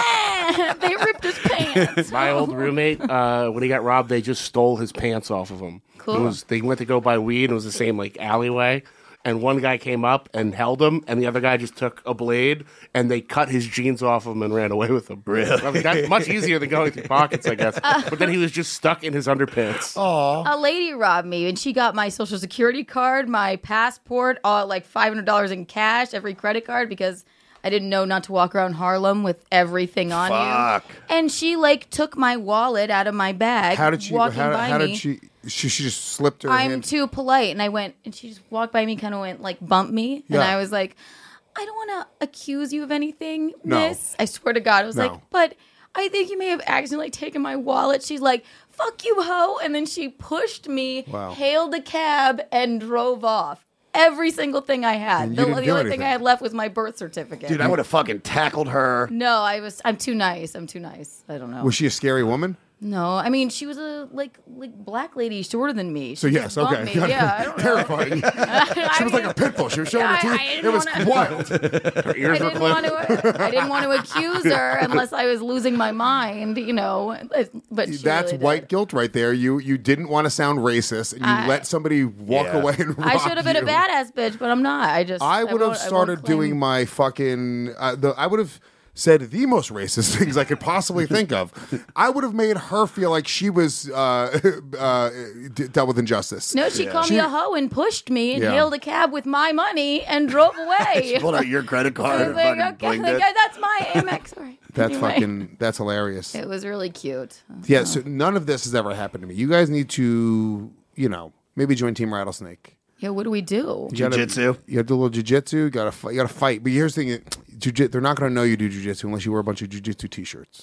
Wah! They ripped his pants. My old roommate, uh, when he got robbed, they just stole his pants off of him. Cool. It was, they went to go buy weed. And it was the same like alleyway, and one guy came up and held him, and the other guy just took a blade and they cut his jeans off him and ran away with him. Really? I mean, that's much easier than going through pockets, I guess. But then he was just stuck in his underpants. A lady robbed me, and she got my social security card, my passport, all like five hundred dollars in cash, every credit card, because I didn't know not to walk around Harlem with everything on Fuck. you. And she like took my wallet out of my bag. How did she? Walking How, by how me. did she? She, she just slipped her I'm hand. too polite, and I went, and she just walked by me, kind of went like bump me, and Yeah. I was like, I don't want to accuse you of anything, No. miss. I swear to God, I was No. like, but I think you may have accidentally taken my wallet. She's like, fuck you, hoe, and then she pushed me, Wow. hailed a cab, and drove off. Every single thing I had. And The, you the didn't only do thing anything. I had left was my birth certificate. Dude, I would have fucking tackled her. no, I was. I'm too nice. I'm too nice. I don't know. Was she a scary woman? no, I mean she was a like like black lady, shorter than me. So She yes, just bumped okay. me. Yeah, I don't know. Terrifying. She was like a pit bull. She was showing I- her I teeth. didn't It was wanna- wild. Her I ears were didn't want clipped. to. I didn't want to accuse her unless I was losing my mind, you know. But she That's really white did. guilt right there. You you didn't want to sound racist, and you I- let somebody walk Yeah. away and rob I should have been you. a badass bitch, but I'm not. I just. I would have won't- I won't started claim- doing my fucking. Uh, the, I would have said the most racist things I could possibly think of. I would have made her feel like she was uh, uh, d- dealt with injustice. No, she called me a hoe and pushed me and Yeah. hailed a cab with my money and drove away. Pulled out your credit I card was and like, fucking okay, blinked like, it. that's my Amex. Sorry. That's Anyway, fucking. That's hilarious. It was really cute. Yeah. So none of this has ever happened to me. You guys need to, you know, maybe join Team Rattlesnake. Yeah, what do we do? You gotta- Jiu-jitsu? You got to do a little jiu-jitsu. You got to you got to fight. But here's the thing: jiu- they're not going to know you do jiu-jitsu unless you wear a bunch of jiu-jitsu t-shirts.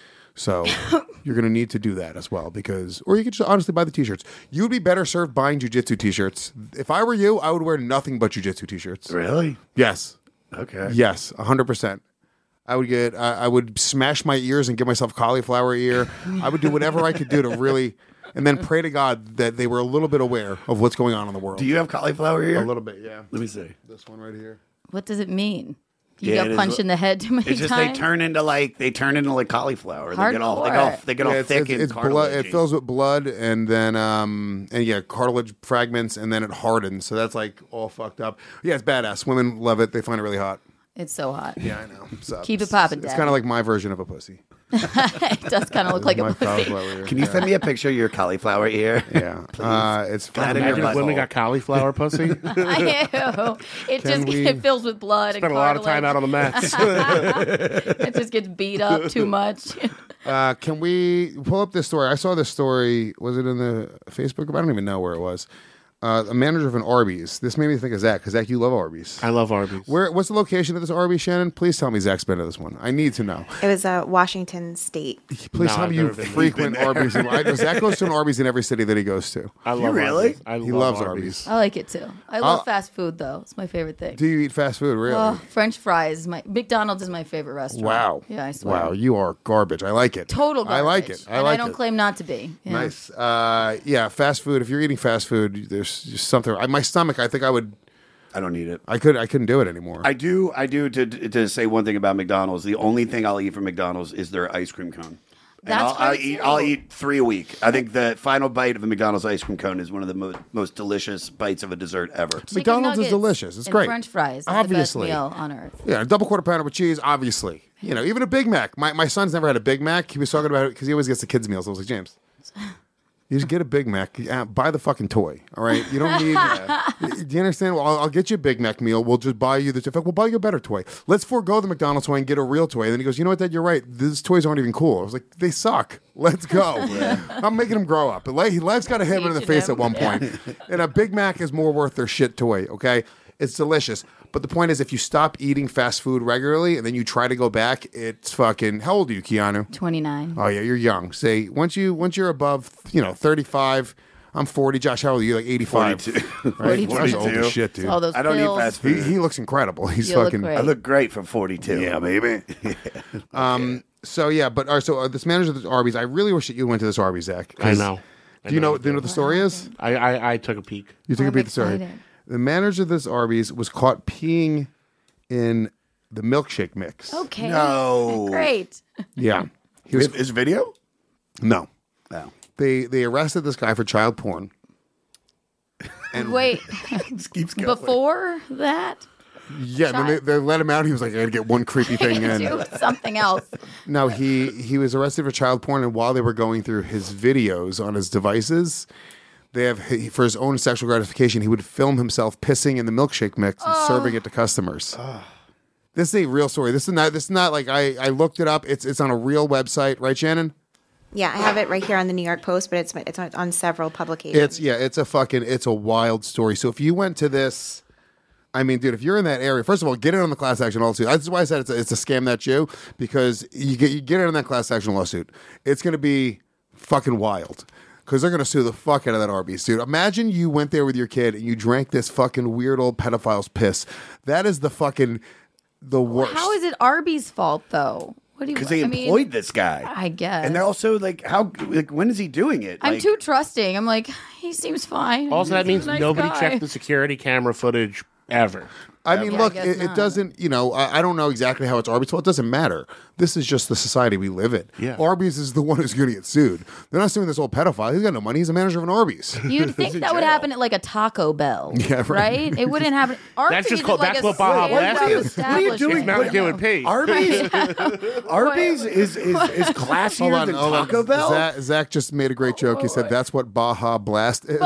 So you're going to need to do that as well because, or you could just honestly buy the t-shirts. You would be better served buying jiu-jitsu t-shirts. If I were you, I would wear nothing but jiu-jitsu t-shirts. Really? Yes, Okay. yes, a hundred percent. I would get. I, I would smash my ears and give myself cauliflower ear. I would do whatever I could do to really, and then pray to God that they were a little bit aware of what's going on in the world. Do you have cauliflower a ear? little bit? Yeah. Let me see. This one right here. What does it mean? You Yeah, it got is- punched in the head too many It's just times? they turn into like they turn into like cauliflower. They get all they get all Hardcore. they get all Yeah, it's, thick it's, and it's blood. It cartilagey. fills with blood, and then um and yeah, cartilage fragments, and then it hardens. So that's like all fucked up. Yeah, it's badass. Women love it. They find it really hot. It's so hot. Yeah, I know. So Keep it it's- poppin', It's Dad. kind of like my version of a pussy. It does kind of look like My a pussy. cauliflower ear. Can you send me a picture of your cauliflower ear? Yeah, uh, it's Glad in your Imagine if women butthole. got cauliflower pussy. Spent Ew. It just we- it fills with blood and a lot of time out on the mats. It just gets beat up too much. Uh, can we pull up this story? I saw this story. Was it in the Facebook group? I don't even know where it was. Uh, a manager of an Arby's. This made me think of Zach, because Zach, you love Arby's. I love Arby's. Where? What's the location of this Arby's, Shannon? Please tell me Zach's been to this one. I need to know. It was uh, Washington State. Please No, tell I've me you never been. frequent Arby's. I know Zach goes to an Arby's in every city that he goes to. I love really? Arby's. I He love loves Arby's. I like it too. I love Uh, fast food though. It's my favorite thing. Do you eat fast food, really? Oh, French fries. is My McDonald's is my favorite restaurant. Wow. Yeah, I swear. Wow, you are garbage. I like it. Total garbage. I like it. I and like I don't it. claim not to be. Yeah. Nice. Uh, yeah, fast food. If you're eating fast food, there's just something. I, my stomach. I think I would. I don't need it. I could. I couldn't do it anymore. I do. I do. To to say one thing about McDonald's, the only thing I'll eat from McDonald's is their ice cream cone. And That's I'll, I'll good, eat. too. I'll eat three a week. I think the final bite of a McDonald's ice cream cone is one of the mo- most delicious bites of a dessert ever. Chicken McDonald's is nuggets delicious. It's and great. French fries. Is Obviously. the best meal on earth. Yeah, a double quarter pounder with cheese, obviously. You know, even a Big Mac. My my son's never had a Big Mac. He was talking about it because he always gets the kids' meals. I was like, James, you just get a Big Mac. Uh, buy the fucking toy, all right? You don't need... Do you understand? Well, I'll, I'll get you a Big Mac meal. We'll just buy you the... In fact, we'll buy you a better toy. Let's forego the McDonald's toy and get a real toy. And then he goes, you know what, Dad? You're right. These toys aren't even cool. I was like, they suck. Let's go. I'm making him grow up. But life- life's got to hit him in the Teaching face him. at one point. And a Big Mac is more worth their shit toy, okay? It's delicious. But the point is, if you stop eating fast food regularly and then you try to go back, it's fucking... How old are you, Keanu? twenty-nine. Oh, yeah, you're young. Say, once, you, once you're above, you know, thirty-five... I'm forty. Josh, how old are you? Like eighty-five. forty-two. Right? forty-two. Josh is old as shit, dude. All those I don't pills. eat fast He, food. he looks incredible. He's You look fucking... great. I look great for forty-two. Yeah, baby. um. So, yeah, but all right, so uh, this manager of this Arby's, I really wish that you went to this Arby's, Zach. 'cause- I know. I Do you know, you do you know what the story is? I, I, I took a peek. You took I'm a peek at the story. excited. The manager of this Arby's was caught peeing in the milkshake mix. Okay. No. Great. Yeah. He was... Is, is video? No. No. They, they arrested this guy for child porn. And Wait. Just keeps going. Before that, Yeah, then they, they let him out. He was like, I gotta get one creepy thing in. do something else. No, he he was arrested for child porn, and while they were going through his videos on his devices, they have he, for his own sexual gratification, he would film himself pissing in the milkshake mix and serving it to customers. This is a real story. This is not. This is not like I, I looked it up. It's it's on a real website, right, Shannon? Yeah, I have it right here on the New York Post, but it's it's on, on several publications. It's yeah, it's a fucking it's a wild story. So if you went to this, I mean, dude, if you're in that area, first of all, get in on the class action lawsuit. That's why I said it's a, it's a scam that you, because you get you get in on that class action lawsuit. It's gonna be fucking wild. Because they're going to sue the fuck out of that Arby's, dude. Imagine you went there with your kid and you drank this fucking weird old pedophile's piss. That is the fucking, the worst. How is it Arby's fault though? What do you? Because they I mean, employed this guy. I guess. And they're also like, how? Like, when is he doing it? I'm Like, too trusting. I'm like, he seems fine. Also, that He's a means nice nobody guy. checked the security camera footage ever. I mean, Yeah, I look, guess it, it not. doesn't, you know, I, I don't know exactly how it's Arby's fault. It doesn't matter. This is just the society we live in. Yeah. Arby's is the one who's going to get sued. They're not suing this old pedophile. He's got no money. He's a manager of an Arby's. You'd think in that would jail. happen at like a Taco Bell, Yeah, right. right? It wouldn't happen. Arby's just is called- like that's a what Baja straight Blast up is. What are you doing? It's Mountain Dew and P. Arby's, Arby's is, is, is classier Hold on, than hold on. Taco Bell? Zach, Zach just made a great joke. He said, that's what Baja Blast is.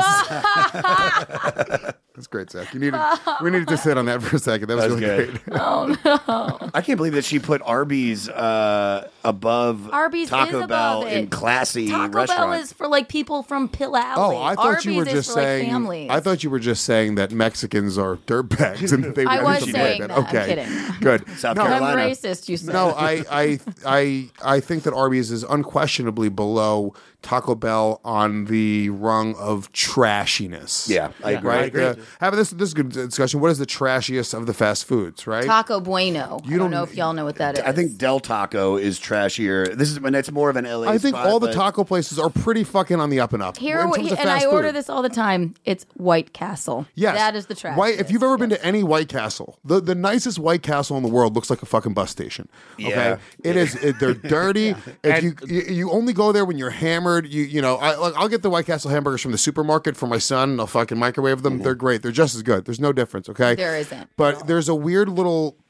That's great, Zach. You needed, we needed to sit on that for a second. That was, That was really good. great. I can't believe that she put Arby's uh, above Arby's Taco is Bell above in it. classy Taco restaurants. Bell is for like people from Pill Alley. Oh, I thought Arby's you were is just for, saying. Like, families. I thought you were just saying that Mexicans are dirtbags and they I really was should saying like that. I'm Okay, kidding. good. South no, I'm Carolina. racist. You said No, I, I, I, I think that Arby's is unquestionably below Taco Bell on the rung of trashiness. Yeah, I agree. Right. I agree. Uh, having this this is a good discussion. What is the trashiest of the fast foods? Right. Taco Bueno. You I don't don't- know if y'all know what that is. I think Del Taco is trashier. This is and it's more of an L A. I think spot, all the but- taco places are pretty fucking on the up and up. Here, in we- terms of and I fast order food. this all the time. It's White Castle. Yes, that is the trash. White, if you've ever been to any White Castle, the, the nicest White Castle in the world looks like a fucking bus station. Okay, Yeah. it is. It, they're dirty. If you, you you only go there when you're hammered, you you know, I like I'll get the White Castle hamburgers from the supermarket for my son. And I'll fucking microwave them. They're great. They're just as good. There's no difference. Okay, There isn't. But there's a weird little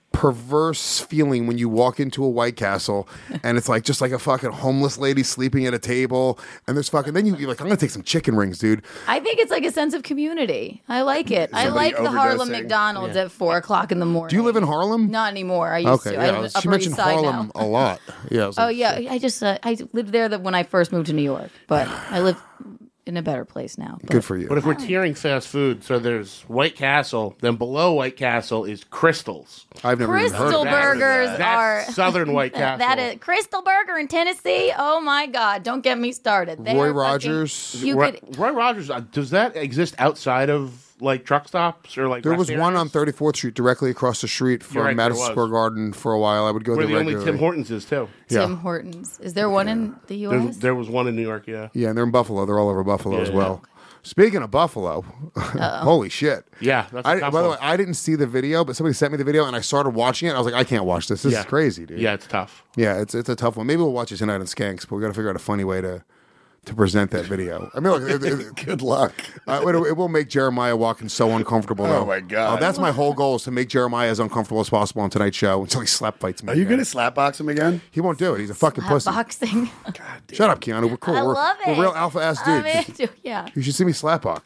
perverse feeling when you walk into a White Castle and it's like just like a fucking homeless lady sleeping at a table and there's fucking then you, you're like I'm gonna take some chicken rings, dude. I think it's like a sense of community. I like it. I Somebody like the Harlem overdosing. McDonald's at four o'clock in the morning. Do you live in Harlem? Not anymore. I used Okay, to. I yeah. live I in was- she Upper mentioned East Side Harlem now. a lot. Yeah. I was Oh like, yeah, shit. I just uh, I lived there that when I first moved to New York, but I live in a better place now. But Good for you. But if we're tiering fast food, so there's White Castle, then below White Castle is Crystals. I've never even heard Crystal of that. burgers That's are Southern White Castle. that is Crystal Burger in Tennessee. Oh my God! Don't get me started. They're Roy fucking- Rogers. You Roy, could. Roy Rogers, uh, does that exist outside of like truck stops or like There rest was one areas? on thirty-fourth Street directly across the street from You're right, there Madison was. Square Garden for a while. I would go where there the only regularly. Tim Hortons is too. Yeah. Tim Hortons. Is there one in the U There, S? there was one in New York, yeah. Yeah, and they're in Buffalo. They're all over Buffalo Yeah, as yeah. well. Speaking of Buffalo, holy shit. Yeah, that's a I, by tough the one. way, I didn't see the video, but somebody sent me the video and I started watching it. I was like, I can't watch this. This Yeah. is crazy, dude. Yeah, it's tough. Yeah, it's it's a tough one. Maybe we'll watch it tonight on Skanks, but we got to figure out a funny way to to present that video. I mean, look, it, it, Good luck. uh, it, it will make Jeremiah walking so uncomfortable. Oh, though. my God. Uh, that's my whole goal is to make Jeremiah as uncomfortable as possible on tonight's show until he slap fights me. Are you again. going to slapbox him again? He won't do it. He's a fucking Hot pussy. boxing. Shut up, Keanu. We're cool. I we're, love it. We're real alpha ass I'm dudes. into- yeah. You should see me slapbox.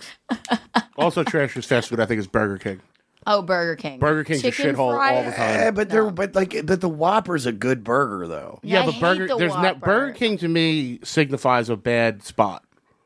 Also, trash is fast food. I think is Burger King. Oh, Burger King. Burger King's a Chicken shithole all fryer. the time. Eh, but they're but like but the Whopper's a good burger though. Yeah, Yeah, I but hate Burger the there's not Whopper. Burger King to me signifies a bad spot.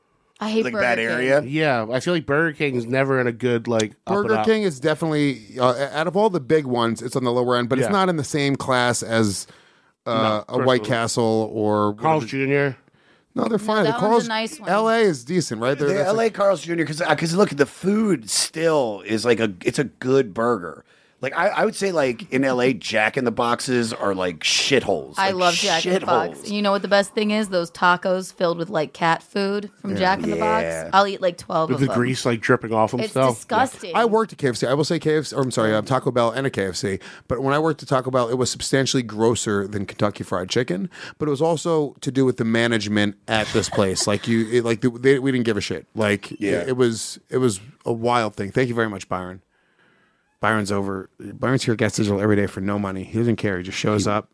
I hate Like Burger bad King. area. Yeah, I feel like Burger King is never in a good like up and Burger up. King is definitely uh, out of all the big ones, it's on the lower end, but it's Yeah. not in the same class as uh, No, a of course White not. Castle or Carl's Junior No, they're fine. that the one's a Carl's nice one. L A is decent, right? They're, The that's L A like- Carl's Junior because because look, the food still is like a it's a good burger. Like I, I would say, like in L A, Jack in the Boxes are like shitholes. I like love Jack in the Box. shitholes. You know what the best thing is? Those tacos filled with like cat food from Jack in the Yeah. Box. I'll eat like twelve with of the them. grease like dripping off It's himself. disgusting. I worked at K F C. I will say K F C, or I'm sorry, uh, Taco Bell and a K F C. But when I worked at Taco Bell, it was substantially grosser than Kentucky Fried Chicken. But it was also to do with the management at this place. Like you, it, like the, they, we didn't give a shit. Like Yeah. it, it was, it was a wild thing. Thank you very much, Byron. Byron's over. Byron's here at Gas Digital every day for no money. He doesn't care. He just shows up.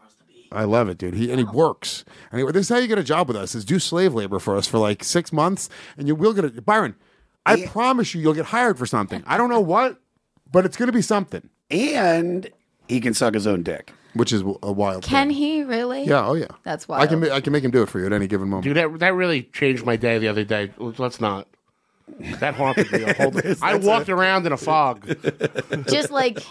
I love it, dude. He and he works. Anyway, this is how you get a job with us: is do slave labor for us for like six months, and you will get a Byron. I promise you, you'll get hired for something. I don't know what, but it's going to be something, And he can suck his own dick. which is a wild. Can thing. he really? Yeah. Oh yeah. That's I can. wild. ma- I can make him do it for you at any given moment. Dude, that that really changed my day the other day. Let's not. That haunted me. A whole I walked around in a fog. Just like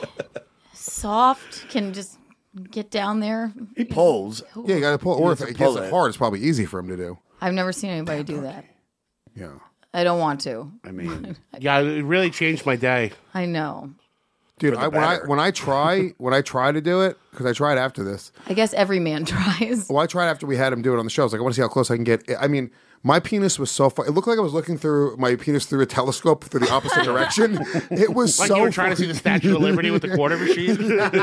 soft can just get down there. He pulls. Yeah, you got to pull. Or if has to he gets pull it it. hard, it's probably easy for him to do. I've never seen anybody do that. Yeah. I don't want to. I mean, Yeah, it really changed my day. I know. Dude, For the I, when I better. when I try when I try to do it because I tried after this. I guess every man tries. Well, I tried after we had him do it on the show. I was like, I want to see how close I can get. I mean, my penis was so far. It looked like I was looking through my penis through a telescope through the opposite direction. It was Like so you were trying to see the Statue of Liberty with the quarter machine.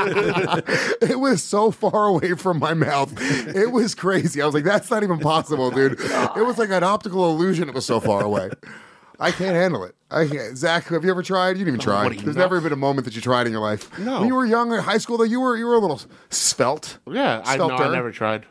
It was so far away from my mouth. It was crazy. I was like, that's not even possible, dude. It was like an optical illusion. It was so far away. I can't handle it. I can't. Zach, have you ever tried? You didn't even try. what are you, There's nuts? never been a moment that you tried in your life. No. When you were young in high school, though, you were you were a little svelte. Yeah, I know. I Svelter. never tried.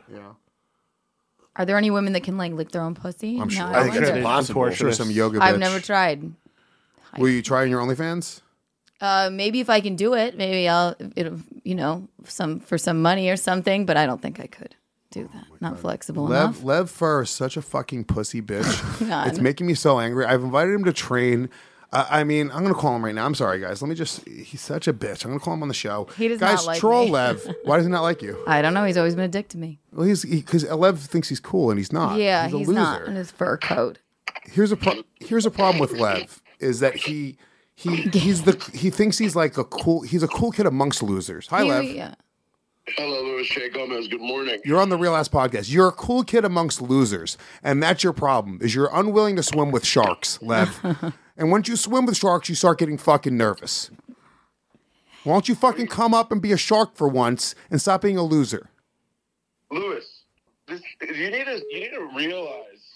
Are there any women that can like lick their own pussy? I'm sure. No, I I think wonder. it's Sure, impossible. I'm sure some yoga. I've bitch. never tried. Will you try in your OnlyFans? Uh, maybe if I can do it, maybe I'll, it'll, you know, some for some money or something. But I don't think I could do that. Not flexible Lev enough. Lev Fur is such a fucking pussy bitch. God. It's making me so angry. I've invited him to train. Uh, I mean, I'm gonna call him right now. I'm sorry, guys. Let me just—he's such a bitch. I'm gonna call him on the show. He does guys, not like troll me. Lev. Why does he not like you? I don't know. He's always been a dick to me. Well, he's because Lev thinks he's cool and he's not. Yeah, he's, a he's loser. not in his fur coat. Here's a pro- here's a problem with Lev is that he he he's the he thinks he's like a cool he's a cool kid amongst losers. Hi, He- Lev. yeah. Hello, Louis J. Gomez. Good morning. You're on the Real Ass Podcast. You're a cool kid amongst losers, and that's your problem. Is you're unwilling to swim with sharks, Lev. And once you swim with sharks, you start getting fucking nervous. Why don't you fucking come up and be a shark for once and stop being a loser? Louis, this, you need to you need to realize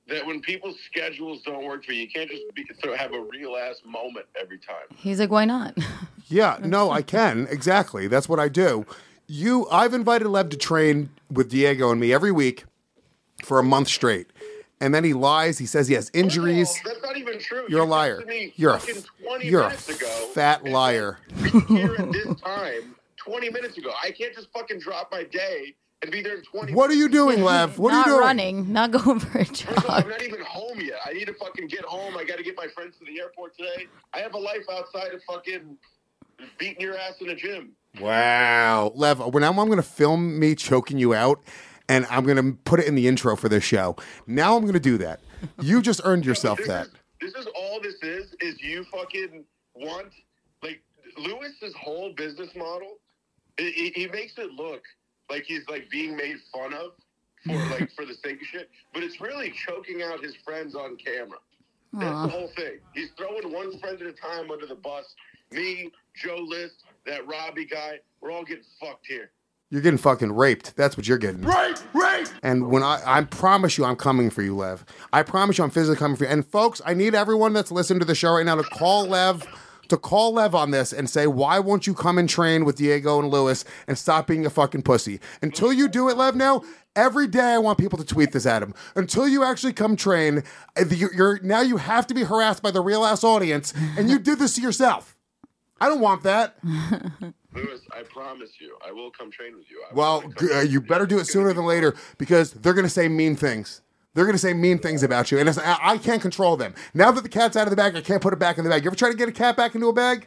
that when people's schedules don't work for you, you can't just be, so have a real ass moment every time. He's like, why not? Yeah, no, I can. Exactly. That's what I do. You, I've invited Lev to train with Diego and me every week for a month straight. And then he lies. He says he has injuries. Oh, that's not even true. You're you a liar. Me You're a, fucking twenty you're a minutes ago, fat liar. Here at this time, twenty minutes ago. I can't just fucking drop my day and be there in twenty What are minutes. you doing, Lev? What not are you doing? running, not going for a First of all, I'm jog. not even home yet. I need to fucking get home. I got to get my friends to the airport today. I have a life outside of fucking beating your ass in a gym. Wow. Lev, well, now I'm going to film me choking you out, and I'm going to put it in the intro for this show. Now I'm going to do that. You just earned yourself this that. Is, this is all this is, is you fucking want, like, Lewis's whole business model, he, he, he makes it look like he's, like, being made fun of for, like, for the sake of shit, but it's really choking out his friends on camera. That's Aww. the whole thing. He's throwing one friend at a time under the bus. Me, Joe List, that Robbie guy, we're all getting fucked here. You're getting fucking raped. That's what you're getting. Rape! Rape! And when I, I promise you, I'm coming for you, Lev. I promise you, I'm physically coming for you. And folks, I need everyone that's listening to the show right now to call Lev, to call Lev on this and say, why won't you come and train with Diego and Lewis and stop being a fucking pussy? Until you do it, Lev, now, every day I want people to tweet this at him. Until you actually come train, you're, you're now you have to be harassed by the real ass audience, and you did this to yourself. I don't want that. Lewis, I promise you, I will come train with you. I Well, will uh, you better do it sooner than later because they're going to say mean things. They're going to say mean things about you, and it's, I, I can't control them. Now that the cat's out of the bag, I can't put it back in the bag. You ever try to get a cat back into a bag?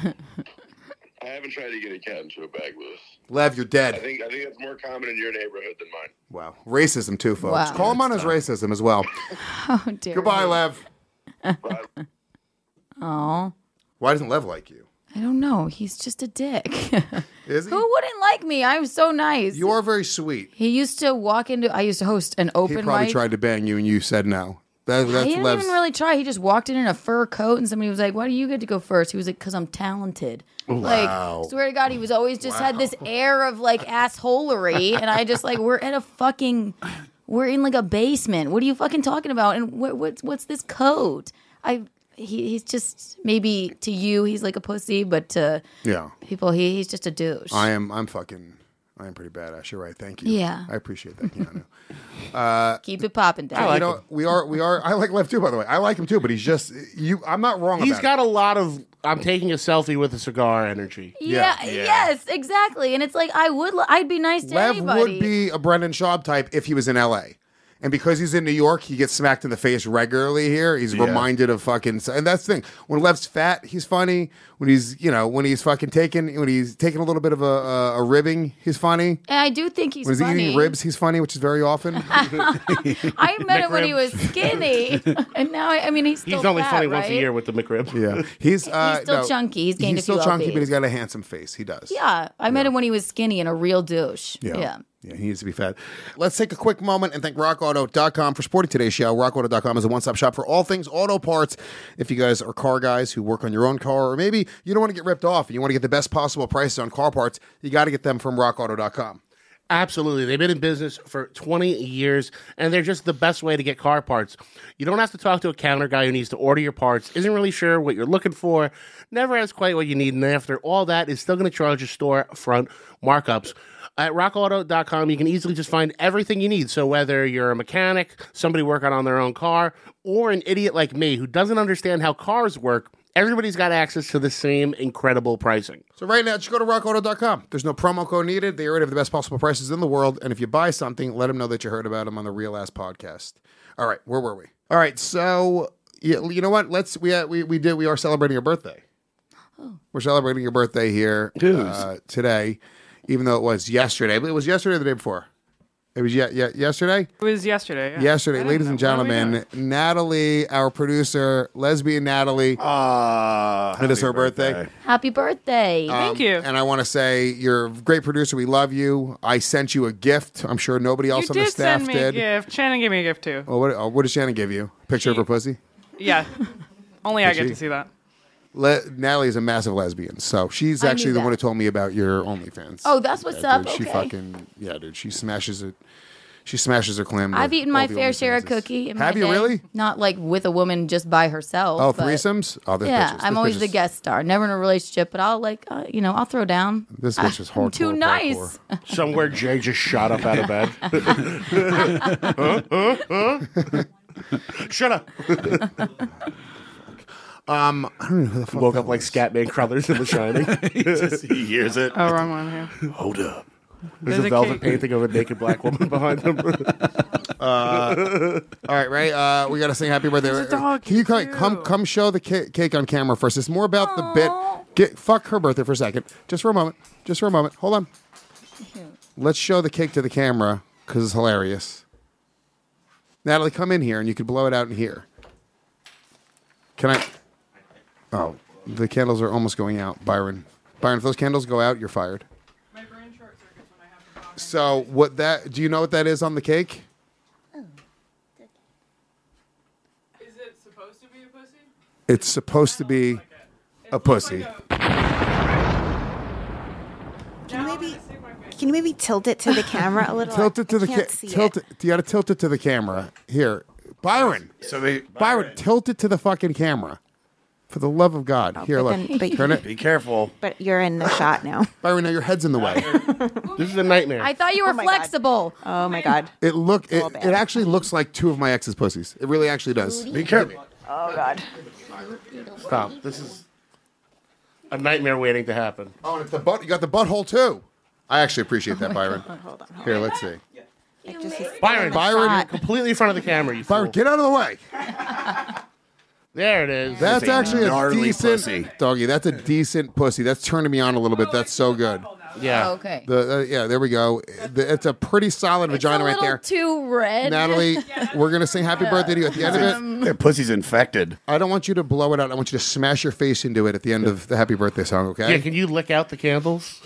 I haven't tried to get a cat into a bag, Lewis. Lev, you're I dead. think I think that's more common in your neighborhood than mine. Wow. Racism, too, folks. Wow. Call him on his racism as well. Oh, dear. Goodbye, Lev. Oh, Why doesn't Lev like you? I don't know. He's just a dick. Is he? Who wouldn't like me? I'm so nice. You are very sweet. He used to walk into. I used to host an He open probably mic. tried to bang you, and you said no. That, He that's didn't Lev's. even really try. He just walked in in a fur coat, and somebody was like, "Why do you get to go first?" He was like, "Cause I'm talented." Wow. Like, swear to God, he was always just had this air of like assholery, and I just like, we're at a fucking, we're in like a basement. What are you fucking talking about? And what, what's what's this coat? I he he's just maybe to you he's like a pussy, but to Yeah. people he he's just a douche. I am. I'm fucking. I am pretty badass. You're right. Thank you. Yeah. I appreciate that, Keanu. Keep it popping, Dad. you know, we are. We are. I like Lev too, by the way. I like him too, but he's just you. I'm not wrong. He's about got a lot of I'm taking a selfie with a cigar energy. Yeah, Yeah. yes, exactly. And it's like I would, li- I'd be nice it. to Lev anybody. would be a Brendan Schaub type if he was in L A. And because he's in New York, he gets smacked in the face regularly here. He's Yeah. reminded of fucking, and that's the thing. When Lev's fat, he's funny. When he's, you know, when he's fucking taking, when he's taking a little bit of a, a, a ribbing, he's funny. And I do think he's When he's funny. eating ribs, he's funny, which is very often. I met him when he was skinny, and now I, I mean he's still He's only fat, funny right? once a year with the McRib. Yeah, he's uh, He's still no, chunky. He's gained he's a few still chunky, lbs. but he's got a handsome face. He does. Yeah, I met him when he was skinny and a real douche. Yeah. Yeah. Yeah, he needs to be fat. Let's take a quick moment and thank rock auto dot com for supporting today's show. rock auto dot com is a one-stop shop for all things auto parts. If you guys are car guys who work on your own car, or maybe you don't want to get ripped off and you want to get the best possible prices on car parts, you got to get them from rock auto dot com. Absolutely. They've been in business for twenty years, and they're just the best way to get car parts. You don't have to talk to a counter guy who needs to order your parts, isn't really sure what you're looking for, never has quite what you need, and after all that is still going to charge you store front markups. At rock auto dot com, you can easily just find everything you need. So whether you're a mechanic, somebody working on their own car, or an idiot like me who doesn't understand how cars work, everybody's got access to the same incredible pricing. So right now, just go to rock auto dot com. There's no promo code needed. They already have the best possible prices in the world. And if you buy something, let them know that you heard about them on the Real Ass Podcast. All right, where were we? All right, so you, you know what? Let's we uh, we we did we are celebrating your birthday. Oh. We're celebrating your birthday here uh, today, even though it was yesterday. But it was yesterday or the day before. It was yeah, yeah, yesterday? It was yesterday. Yeah. Yesterday, I didn't ladies know. and What are we gentlemen, Natalie, our producer, lesbian Natalie. Uh, it is her birthday. Happy birthday. Um, Thank you. And I want to say you're a great producer. We love you. I sent you a gift. I'm sure nobody else You on the did staff send me did. a gift. Shannon gave me a gift too. Oh, what, oh, what did Shannon give you? Picture of her pussy? Yeah. Only I Did get she? to see that. Le- Natalie is a massive lesbian, so she's I actually knew the that. one who told me about your OnlyFans. Oh, that's what's Yeah, up. dude, She Okay. fucking yeah, dude. She smashes it. She smashes her clam. I've to eaten all my the fair only share of chances. cookie. In Have my you day. really? Not like with a woman just by herself. Oh, but- threesomes? Oh, this yeah, bitch is- I'm this always bitch the is- guest star. Never in a relationship, but I'll like, uh, you know, I'll throw down. This bitch is hardcore. I'm too nice. Somewhere Jay just shot up out of bed. huh? Huh? Huh? Shut up. Um, I don't know who the fuck Woke that up like was. Scatman Crothers in The Shining. he, just, he hears it. Oh, wrong one here. Hold up. There's, There's a a velvet cake. painting of a naked black woman behind them. Uh, all right, right. Uh, we got to sing happy birthday. There's a dog Can you come, too. come come show the ca- cake on camera first? It's more about the bit. Get fuck her birthday for a second. Just for a moment. Just for a moment. Hold on. Let's show the cake to the camera because it's hilarious. Natalie, come in here and you can blow it out in here. Can I? Oh, the candles are almost going out, Byron. Byron, if those candles go out, you're fired. My brain short circuits when I have to talk. So what that? Do you know what that is on the cake? Is it supposed to be a pussy? It's supposed to be a pussy. Can you maybe can you maybe tilt it to the camera a little? Tilt it to I the can't ca- see tilt it. it. You got to tilt it to the camera. Here, Byron. So they, Byron, tilt it to the fucking camera. For the love of God. Here, but look. then- but- Turn it. be careful. But you're in the shot now. Byron, now your head's in the way. This is a nightmare. I thought you were my God. flexible. Oh my God. It look. It, all bad. it actually looks like two of my ex's pussies. It really actually does. Be careful. Oh God. Stop. This is a nightmare waiting to happen. Oh, and it's the butt. You got the butthole too. I actually appreciate that, Byron. Hold on. Hold on. Here, let's see. It just is- Byron, Byron, shot. completely in front of the camera, you Byron, fool. get out of the way. There it is. That's a actually a gnarly decent pussy. doggy. That's a decent pussy. That's turning me on a little bit. That's so good. Yeah. Oh, okay. The uh, yeah, there we go. The, it's a pretty solid It's vagina a right little there. too red. Natalie, we're gonna sing happy birthday to you at the end of it. Their pussy's infected. I don't want you to blow it out. I want you to smash your face into it at the end of the happy birthday song, okay? Yeah, can you lick out the candles?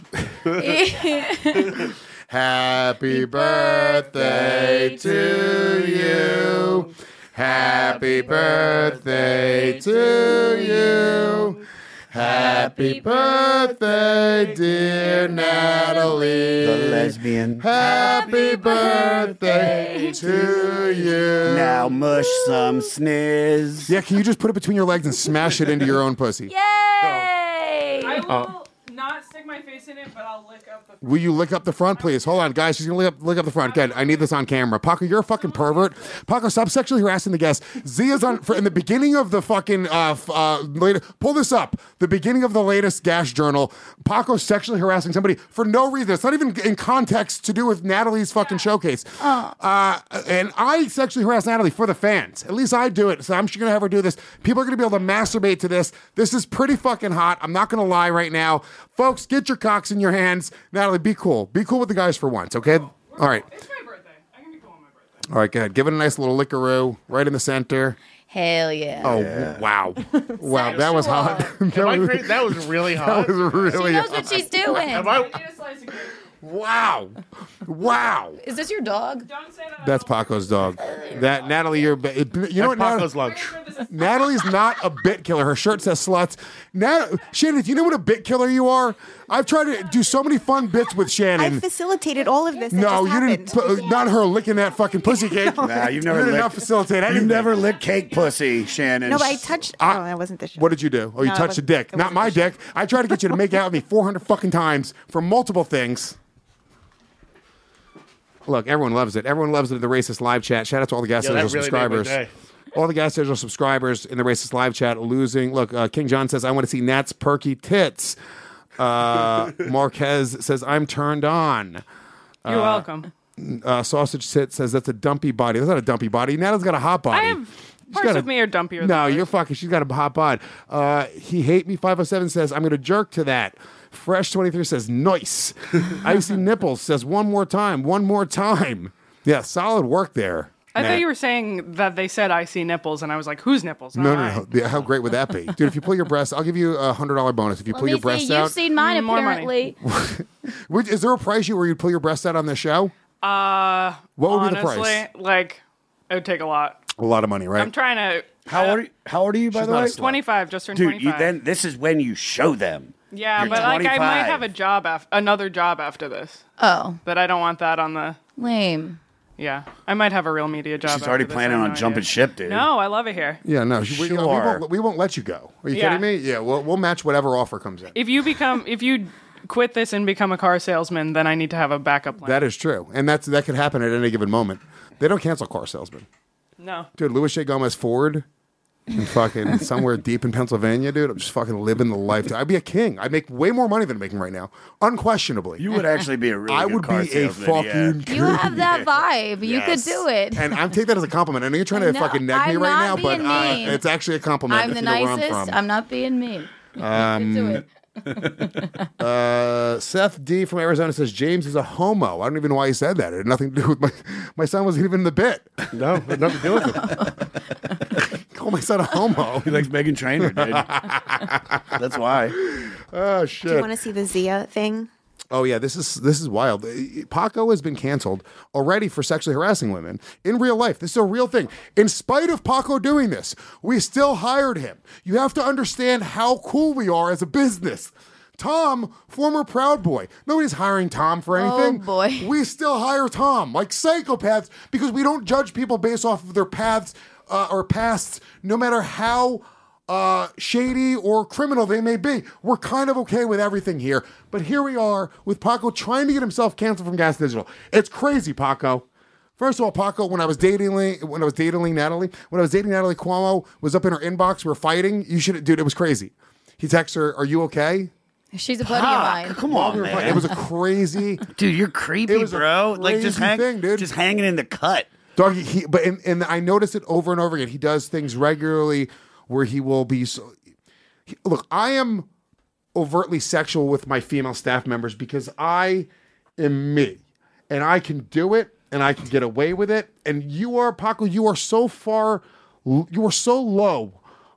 Happy birthday to you. Happy birthday to you. Happy birthday, dear Natalie. The lesbian. Happy birthday to you. Now mush some sniz. Yeah, can you just put it between your legs and smash it into your own pussy? Yay! I will Uh, not stick my face in it, but I'll lick up the. Will you lick up the front, please? Hold on, guys. She's gonna lick up, lick up the front. Good. I need this on camera. Paco, you're a fucking pervert. Paco, stop sexually harassing the guests. Zia's on for, in the beginning of the fucking uh, f- uh later. Pull this up. The beginning of the latest Gas Journal. Paco sexually harassing somebody for no reason. It's not even in context to do with Natalie's fucking showcase. Uh, and I sexually harass Natalie for the fans. At least I do it. So I'm just gonna have her do this. People are gonna be able to masturbate to this. This is pretty fucking hot. I'm not gonna lie right now, folks. Get your cocks in your hands. Natalie, be cool. Be cool with the guys for once, okay? All right. It's my birthday. I can be cool on my birthday. All right, good. Give it a nice little lickaroo right in the center. Hell yeah. Oh, wow. Wow, that was hot. that, Am I was, cra- that was really hot. that was really She knows hot. what she's doing. Am I- Eat a slice of cake. Wow. Wow. Is this your dog? Don't say that. That's Paco's dog. That Natalie, you're ba- you know what? Nat- Paco's lunch. Natalie's not a bit killer. Her shirt says sluts. Nat- Shannon, do you know what a bit killer you are? I've tried to do so many fun bits with I Shannon. facilitated all of this. that No, just you didn't. happened. Pu- not her licking that fucking pussy cake. Nah, you've never You did not licked. facilitate anything. You've never licked cake pussy, Shannon. No, but I touched. I- oh, that wasn't the show. What did you do? Oh, you No, it touched the wasn't- dick. it Not wasn't my the show. dick. I tried to get you to make out with me four hundred fucking times for multiple things. Look, everyone loves it. Everyone loves it in the Racist Live Chat. Shout out to all the Gas Yeah, that Digital really made my subscribers. day. All the Gas Digital subscribers in the Racist Live Chat losing. Look, uh, King John says, I want to see Nat's perky tits. Uh, Marquez says, I'm turned on. You're welcome. Uh, Sausage Sit says, that's a dumpy body. That's not a dumpy body. Nata's got a hot body. I have She's parts got a- of me are dumpier. No, than others. you're fucking. She's got a hot bod. Uh, he hate me. five oh seven says I'm gonna jerk to that. Fresh twenty-three says nice. Icy nipples says one more time. One more time. Yeah, solid work there. I Nat. thought you were saying that they said I see nipples, and I was like, whose nipples? No, Not no, no. Yeah, how great would that be, dude? If you pull your breast, I'll give you a hundred dollar bonus. If you pull Let your me see. breasts You've out, seen mine, More money. apparently. Would- is there a price you where you'd pull your breasts out on this show? Uh, What would be the honestly, price? like, it would take a lot. A lot of money, right? I'm trying to. How old? Are you, how old are you, by She's the not a way? slut. twenty-five, just turned Dude, twenty-five. you, then this is when you show them. yeah, you're but like I might twenty-five. have a job, af- another job after this. Oh, But I don't want that on the. lame. Yeah, I might have a real media job. She's already after this, planning I have on no jumping idea. ship, dude. No, I love it here. Yeah, no, we, we, we, Sure. won't, we won't let you go. Are you Yeah. kidding me? Yeah, we'll, we'll match whatever offer comes in. If you become, if you quit this and become a car salesman, then I need to have a backup plan. That is true. And that's that could happen at any given moment. They don't cancel car salesmen. No. Dude, Louis J. Gomez Ford in fucking somewhere deep in Pennsylvania, dude. I'm just fucking living the life. I'd be a king. I'd make way more money than I'm making right now. Unquestionably. You would actually be a really I good would car be a salesman, fucking yeah. You have that vibe. You could Yes. do it. And I'm taking that as a compliment. I know you're trying to No, fucking neg me I'm right not now, but being uh, mean. it's actually a compliment. I'm if the you know where nicest. I'm from. I'm not being mean. Um, do it. uh, Seth D from Arizona says James is a homo. I don't even know why he said that. It had nothing to do with my my son wasn't even in the bit. No, it had nothing to do with it. Call my son a homo. He likes Meghan Trainor, dude. That's why. Oh shit. Do you want to see the Zia thing? Oh yeah, this is this is wild. Paco has been canceled already for sexually harassing women in real life. This is a real thing. In spite of Paco doing this, we still hired him. You have to understand how cool we are as a business. Tom, former Proud Boy. Nobody's hiring Tom for anything. Oh, boy. We still hire Tom like psychopaths because we don't judge people based off of their paths uh, or pasts, no matter how Uh, shady or criminal they may be. We're kind of okay with everything here. But here we are with Paco trying to get himself canceled from Gas Digital. It's crazy, Paco. First of all, Paco, when I was dating when I was dating Natalie, when I was dating Natalie Cuomo, was up in her inbox, we were fighting. You should dude, it was crazy. He texts her, "Are you okay?" She's a buddy of mine. Come on, man. It was a crazy Dude, you're creepy, It was a bro. Like just crazy hang, thing, dude. just hanging in the cut. Doggy, he but and, and I notice it over and over again. He does things regularly where he will be so. He, look, I am overtly sexual with my female staff members because I am me, and I can do it, and I can get away with it. And you are, Paco, you are so far, you are so low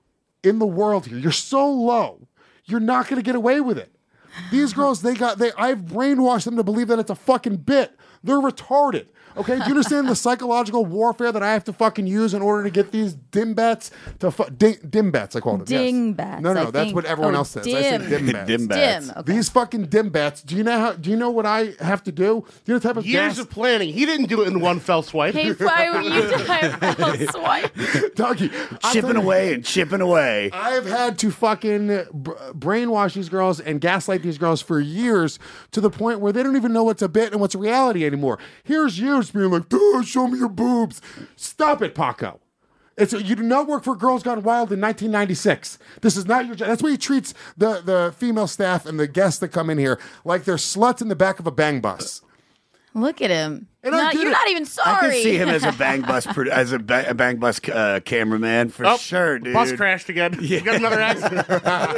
in the world here. You're so low. You're not going to get away with it. These girls, they got, they. I've brainwashed them to believe that it's a fucking bit. They're retarded. Okay, do you understand the psychological warfare that I have to fucking use in order to get these dimbats to fu- ding, dimbats? I call them Dingbats, No, no, I that's think. what everyone Oh, else says. I dim. say dimbats. Dimbats. Dim. Okay. These fucking dimbats. Do you know how? Do you know what I have to do? Do you know the type of Years gas? of planning. He didn't do it in one fell swipe. Hey, why you die swipe? Doggy, I'll tell Chipping you, away and chipping away. I've had to fucking br- brainwash these girls and gaslight these girls for years to the point where they don't even know what's a bit and what's reality anymore. Here's you just being like, "Duh, show me your boobs." Stop it, Paco. It's you do not work for Girls Gone Wild in nineteen ninety-six. This is not your job. That's why he treats the, the female staff and the guests that come in here like they're sluts in the back of a bang bus. Look at him. And I Not- get you're it. not even sorry. I could see him as a bang bus pro- as a, ba- a bang bus uh, cameraman for Oh, sure, dude. Bus crashed again. You got another accident.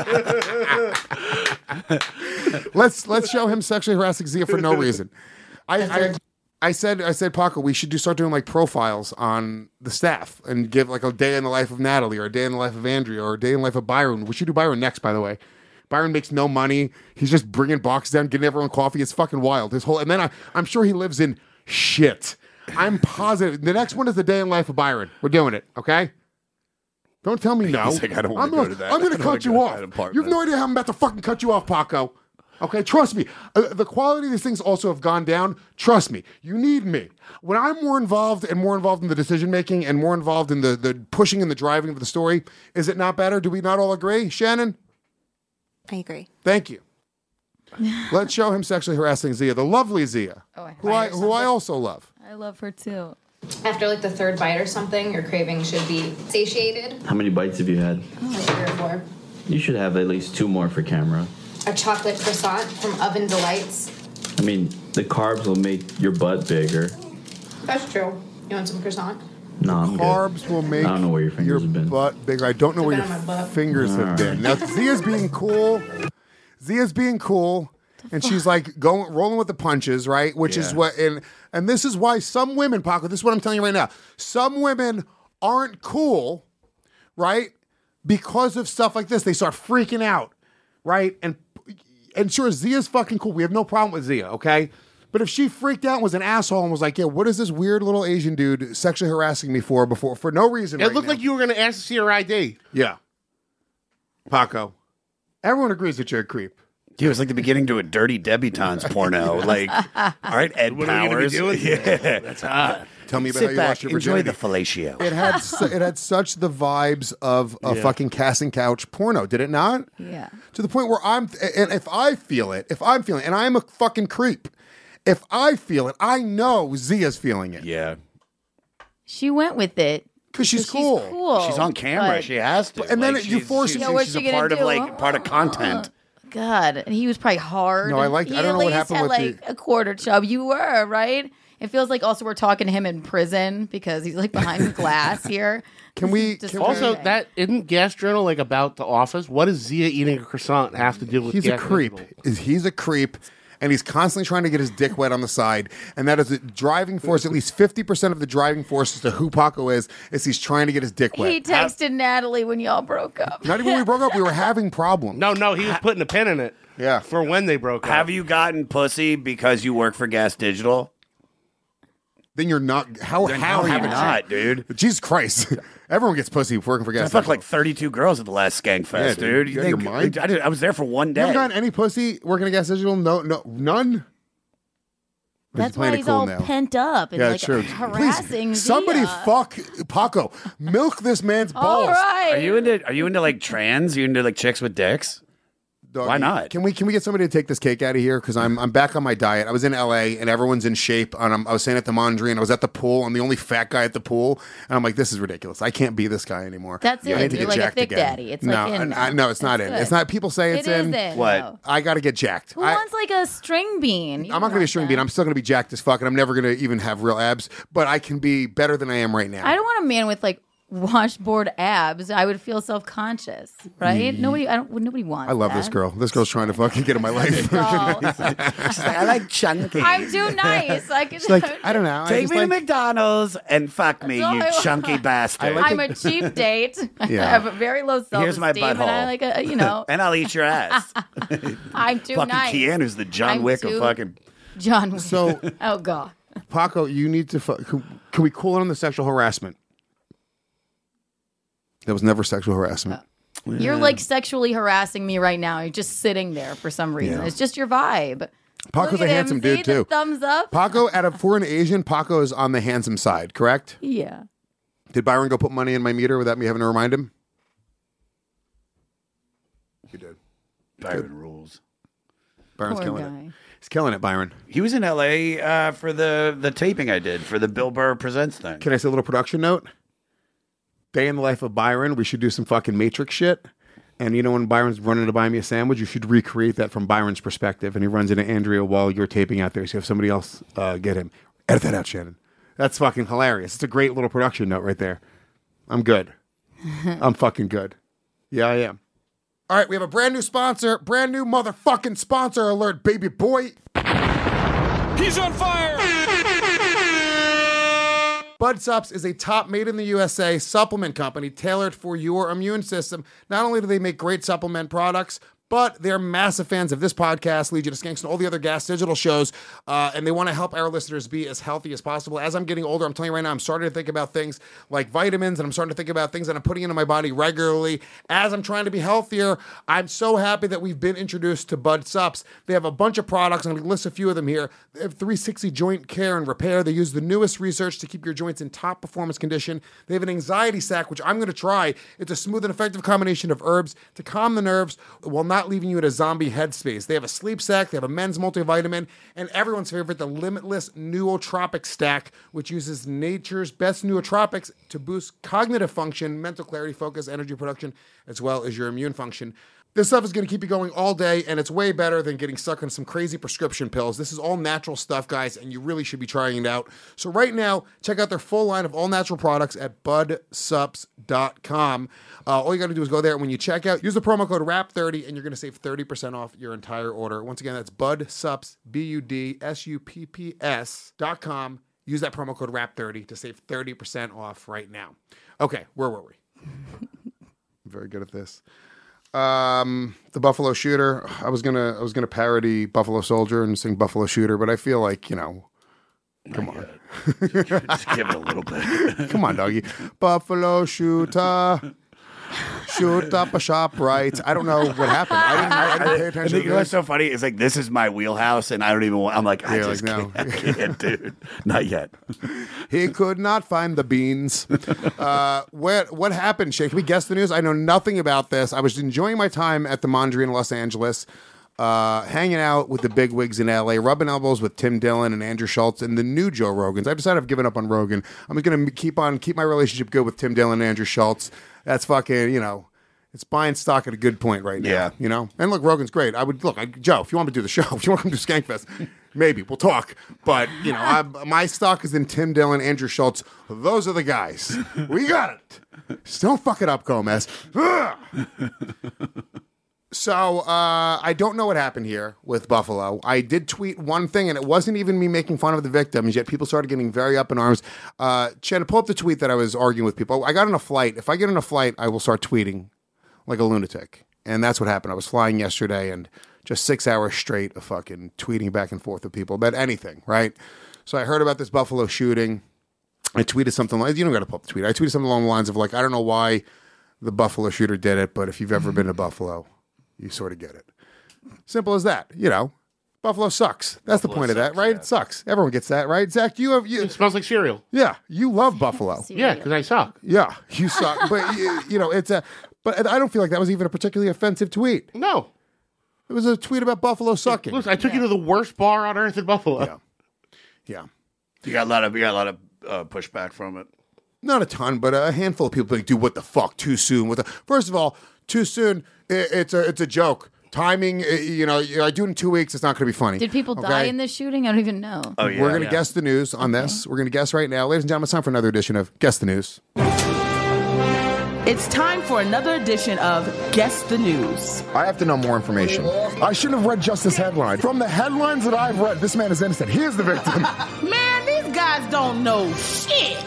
let's let's show him sexually harassing Zia for no reason. I, I I said I said Paco, we should do start doing like profiles on the staff and give like a day in the life of Natalie or a day in the life of Andrea or a day in the life of Byron. We should do Byron next, by the way. Byron makes no money. He's just bringing boxes down, getting everyone coffee. It's fucking wild. His whole and then I, I'm sure he lives in shit. I'm positive. The next one is the day in life of Byron. We're doing it, okay? Don't tell me no. He's like, I don't wanna I'm go gonna- to that. I'm going I to don't wanna cut you go to off. that apartment. You have no idea how I'm about to fucking cut you off, Paco. Okay, trust me. Uh, the quality of these things also have gone down. Trust me. You need me. When I'm more involved and more involved in the decision making and more involved in the, the pushing and the driving of the story, is it not better? Do we not all agree? Shannon? I agree. Thank you. Let's show him sexually harassing Zia, the lovely Zia, Oh, I who I fired who I also love. I love her too. After like the third bite or something, your craving should be satiated. How many bites have you had? Like three or four. You should have at least two more for camera. A chocolate croissant from Oven Delights. I mean, the carbs will make your butt bigger. That's true. You want some croissant? No, I'm Carbs good. will make I don't know where your fingers your have been. butt bigger. I don't know where It's your been on my butt. fingers have All been. right. Now Zia's being cool. Zia's being cool, and she's like going rolling with the punches, right? Which is Yeah. what and and this is why some women, Paco. This is what I'm telling you right now. Some women aren't cool, right? Because of stuff like this, they start freaking out, right? And and sure, Zia's fucking cool. We have no problem with Zia, okay? But if she freaked out and was an asshole and was like, yeah, what is this weird little Asian dude sexually harassing me for before for no reason? It right looked now? like you were going to ask to see her I D. Yeah. Paco. Everyone agrees that you're a creep. Dude, it was like the beginning to a Dirty Debutantes porno. Like, all right, Ed What are we gonna be Powers. doing? Yeah. That's hot. Tell me about Sit how you back, lost your enjoy virginity. the fellatio. It had su- it had such the vibes of a Yeah. fucking casting couch porno, did it not? Yeah. To the point where I'm, and if I feel it, if I'm feeling it, and I'm a fucking creep, if I feel it, I know Zia's feeling it. Yeah. She went with it. Because she's She's cool. cool. She's on camera. but- She has to. And then Like, it- you she's- force- she's, Yeah, what's she's she a gonna part of do? like part of content. God, and he was probably hard. No, I like- He I don't at know what least happened had with like the- a quarter chub. You were right. It feels like also we're talking to him in prison because he's like behind glass here. Can we? Just Can Also, Thursday. that isn't Gas Journal like about the office? What does Zia eating a croissant have to do with? He's a Gas creep. Digital? Is He's a creep, and he's constantly trying to get his dick wet on the side. And that is the driving force. At least fifty percent of the driving force as to who Paco is, is he's trying to get his dick wet. He texted Natalie when y'all broke up. Not even when we broke up, we were having problems. No, no, he was putting a pin in it. Yeah. For when they broke up. Have you gotten pussy because you work for Gas Digital? Then you're not. How? Then how how are have you you not, dude? Jesus Christ! Everyone gets pussy working for I gas. fucked like thirty-two girls at the last Skank Fest, Yeah, dude. dude. You You out of think- your mind? I, did- I was there for one You day. haven't gotten any pussy working at Gas Digital? No, no, none. Or is he That's playing why it he's cool all now? pent up and Yeah, like true. harassing Please, somebody Zia. fuck Paco. Milk this man's balls. All right. Are you into? Are you into like trans? Are you into like chicks with dicks? Doggy, Why not? Can we can we get somebody to take this cake out of here? Because I'm I'm back on my diet. I was in L A and everyone's in shape. And I'm, I was staying at the Mondrian. I was at the pool. I'm the only fat guy at the pool. And I'm like, this is ridiculous. I can't be this guy anymore. That's Yeah, I it. need to You're get like a jacked thick again. daddy. It's no, like in I- I- now. no, it's not That's in. good. It's not. People say it's It is in. in, What? though. I got to get jacked. Who I, wants like a string bean? You I'm not going to don't be a want string that. bean. I'm still going to be jacked as fuck, and I'm never going to even have real abs. But I can be better than I am right now. I don't want a man with like washboard abs. I would feel self conscious, right? Nobody. I don't. Nobody wants. I love this that. girl. This girl's trying to fucking get in my life. She's like, I like chunky. I'm too nice. I can. She's like, I don't know. I Take just me like, to McDonald's and fuck me, That's all you I want. chunky bastard. like I'm a cheap date. I Yeah. have a very low self Here's my esteem, and I butthole. like a you know. and I'll eat your ass. I'm too fucking nice. Keanu's the John I'm Wick too- of fucking. John Wick. So, oh god. Paco, you need to. Fu- can, can we cool on the sexual harassment? That was never sexual harassment. You're like sexually harassing me right now. You're just sitting there for some reason. Yeah. It's just your vibe. Paco's Look a at him. handsome See dude the too. thumbs up. Paco, out of for an Asian, Paco is on the handsome side. Correct? Yeah. Did Byron go put money in my meter without me having to remind him? You did. Byron rules. Byron's Poor killing guy. it. He's killing it, Byron. He was in L A uh, for the the taping I did for the Bill Burr Presents thing. Can I say a little production note? Day in the life of Byron. We should do some fucking Matrix shit. And you know when Byron's running to buy me a sandwich, you should recreate that from Byron's perspective. And he runs into Andrea while you're taping out there. So you have somebody else uh, get him. Edit that out, Shannon. That's fucking hilarious. It's a great little production note right there. I'm good. I'm fucking good. Yeah, I am. All right, we have a brand new sponsor. Brand new motherfucking sponsor alert, baby boy. He's on fire! Bud Sups is a top made in the U S A supplement company tailored for your immune system. Not only do they make great supplement products, but they're massive fans of this podcast, Legion of Skanks, and all the other Gas Digital shows, uh, and they want to help our listeners be as healthy as possible. As I'm getting older, I'm telling you right now, I'm starting to think about things like vitamins, and I'm starting to think about things that I'm putting into my body regularly. As I'm trying to be healthier, I'm so happy that we've been introduced to Bud Sups. They have a bunch of products. I'm going to list a few of them here. They have three sixty joint care and repair. They use the newest research to keep your joints in top performance condition. They have an anxiety sack, which I'm going to try. It's a smooth and effective combination of herbs to calm the nerves while not leaving you in a zombie headspace. They have a sleep sack, they have a men's multivitamin, and everyone's favorite, the Limitless Nootropic Stack, which uses nature's best nootropics to boost cognitive function, mental clarity, focus, energy production, as well as your immune function. This stuff is going to keep you going all day, and it's way better than getting stuck on some crazy prescription pills. This is all natural stuff, guys, and you really should be trying it out. So right now, check out their full line of all-natural products at bud sups dot com. Uh, all you got to do is go there, and when you check out, use the promo code R A P thirty, and you're going to save thirty percent off your entire order. Once again, that's BudSups, B U D S U P P S dot com. Use that promo code R A P thirty to save thirty percent off right now. Okay, where were we? I'm very good at this. Um, the Buffalo Shooter. I was gonna, I was gonna parody Buffalo Soldier and sing Buffalo Shooter, but I feel like you know, come on, Just give it a little bit. come on, doggy. Buffalo Shooter, Shoot up a shop, right? I don't know what happened. I didn't, I didn't pay I attention think to what's this. so funny is like this is my wheelhouse, and I don't even. want I'm like I Yeah, just like, no. can't, I can't, dude. Not yet. He could not find the beans. Uh, what what happened, Shay? Can we guess the news? I know nothing about this. I was enjoying my time at the Mondrian in Los Angeles, uh, hanging out with the big wigs in L A, rubbing elbows with Tim Dillon and Andrew Schultz and the new Joe Rogans. I've decided I've given up on Rogan. I'm going to keep on keep my relationship good with Tim Dillon and Andrew Schultz. That's fucking, you know, it's buying stock at a good point right now. Yeah. You know? And look, Rogan's great. I would, look, I, Joe, if you want me to do the show, if you want to come to Skankfest, maybe, we'll talk. But, you know, I, my stock is in Tim Dillon, Andrew Schultz. Those are the guys. We got it. Just don't fuck it up, Gomez. So, uh, I don't know what happened here with Buffalo. I did tweet one thing, and it wasn't even me making fun of the victims, yet people started getting very up in arms. Uh, Chen, pull up the tweet that I was arguing with people. I got on a flight. If I get on a flight, I will start tweeting like a lunatic. And that's what happened. I was flying yesterday, and just six hours straight of fucking tweeting back and forth with people about anything, right? So I heard about this Buffalo shooting. I tweeted something like, you don't got to pull up the tweet. I tweeted something along the lines of like, I don't know why the Buffalo shooter did it, but if you've ever been to Buffalo, you sort of get it. Simple as that. You know, Buffalo sucks. That's Buffalo the point of that, sucks, right? yeah. It sucks. Everyone gets that, right? Zach, you have you. It smells like cereal. Yeah, you love Buffalo. Yeah, because I suck. Yeah, you suck. But you, you know, it's a. But I don't feel like that was even a particularly offensive tweet. No, it was a tweet about Buffalo sucking. Listen, I took you to the worst bar on earth in Buffalo. Yeah, yeah. You got a lot of you got a lot of uh, pushback from it. Not a ton, but a handful of people like, dude, what the fuck? Too soon. What the? First of all, too soon. It, it's a it's a joke. Timing, uh, you know, I do it in two weeks. It's not going to be funny. Did people okay? die in this shooting? I don't even know. Oh yeah. We're going to yeah. guess the news on Okay. this. We're going to guess right now. Ladies and gentlemen, it's time for another edition of Guess the News. It's time for another edition of Guess the News. I have to know more information. I shouldn't have read just this headline. From the headlines that I've read, this man is innocent. He is the victim. Man, these guys don't know shit.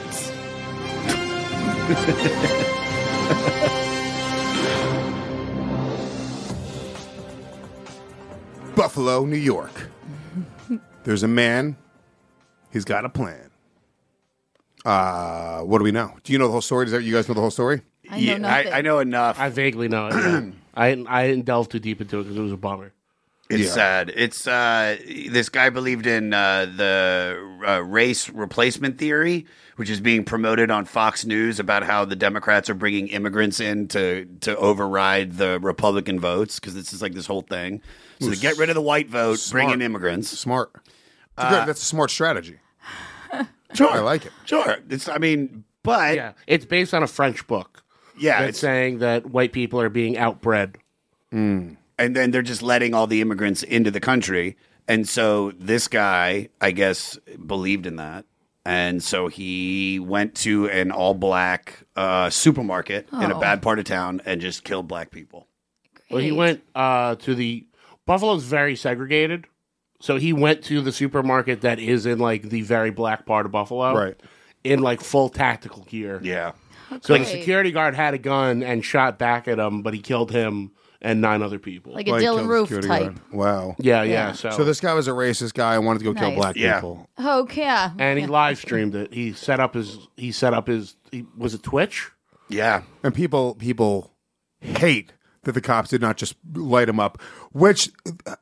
Buffalo, New York. There's a man. He's got a plan. Uh, what do we know? Do you know the whole story? Does that, you guys know the whole story? I know Yeah, nothing. I, I know enough. I vaguely know it. yeah. I I didn't delve too deep into it because it was a bummer. It's Yeah. sad. It's uh, this guy believed in uh, the uh, race replacement theory, which is being promoted on Fox News about how the Democrats are bringing immigrants in to to override the Republican votes because this is like this whole thing. So to get rid of the white vote, bring in Smart. immigrants. Smart. It's Uh, good. That's a smart strategy. Sure, I like it. Sure, it's. I mean, but Yeah, it's based on a French book. yeah, That's it's, saying that white people are being outbred. and then they're just letting all the immigrants into the country. And so this guy, I guess, believed in that. And so he went to an all black uh, supermarket in a Oh. bad part of town and just killed black people. Well, he Great. went uh, to the Buffalo's very segregated, so he went to the supermarket that is in like the very black part of Buffalo, Right. in like full tactical gear. Yeah. So the Great. security guard had a gun and shot back at him, but he killed him and nine other people. Like a Like, Dylan killed Roof security type. guard. Wow. yeah, yeah. Yeah. So, So this guy was a racist guy and wanted to go kill Nice. black Yeah. people. Oh, yeah. and he live streamed it. He set up his. He set up his. He, was it Twitch? Yeah. And people people hate that the cops did not just light him up. Which uh,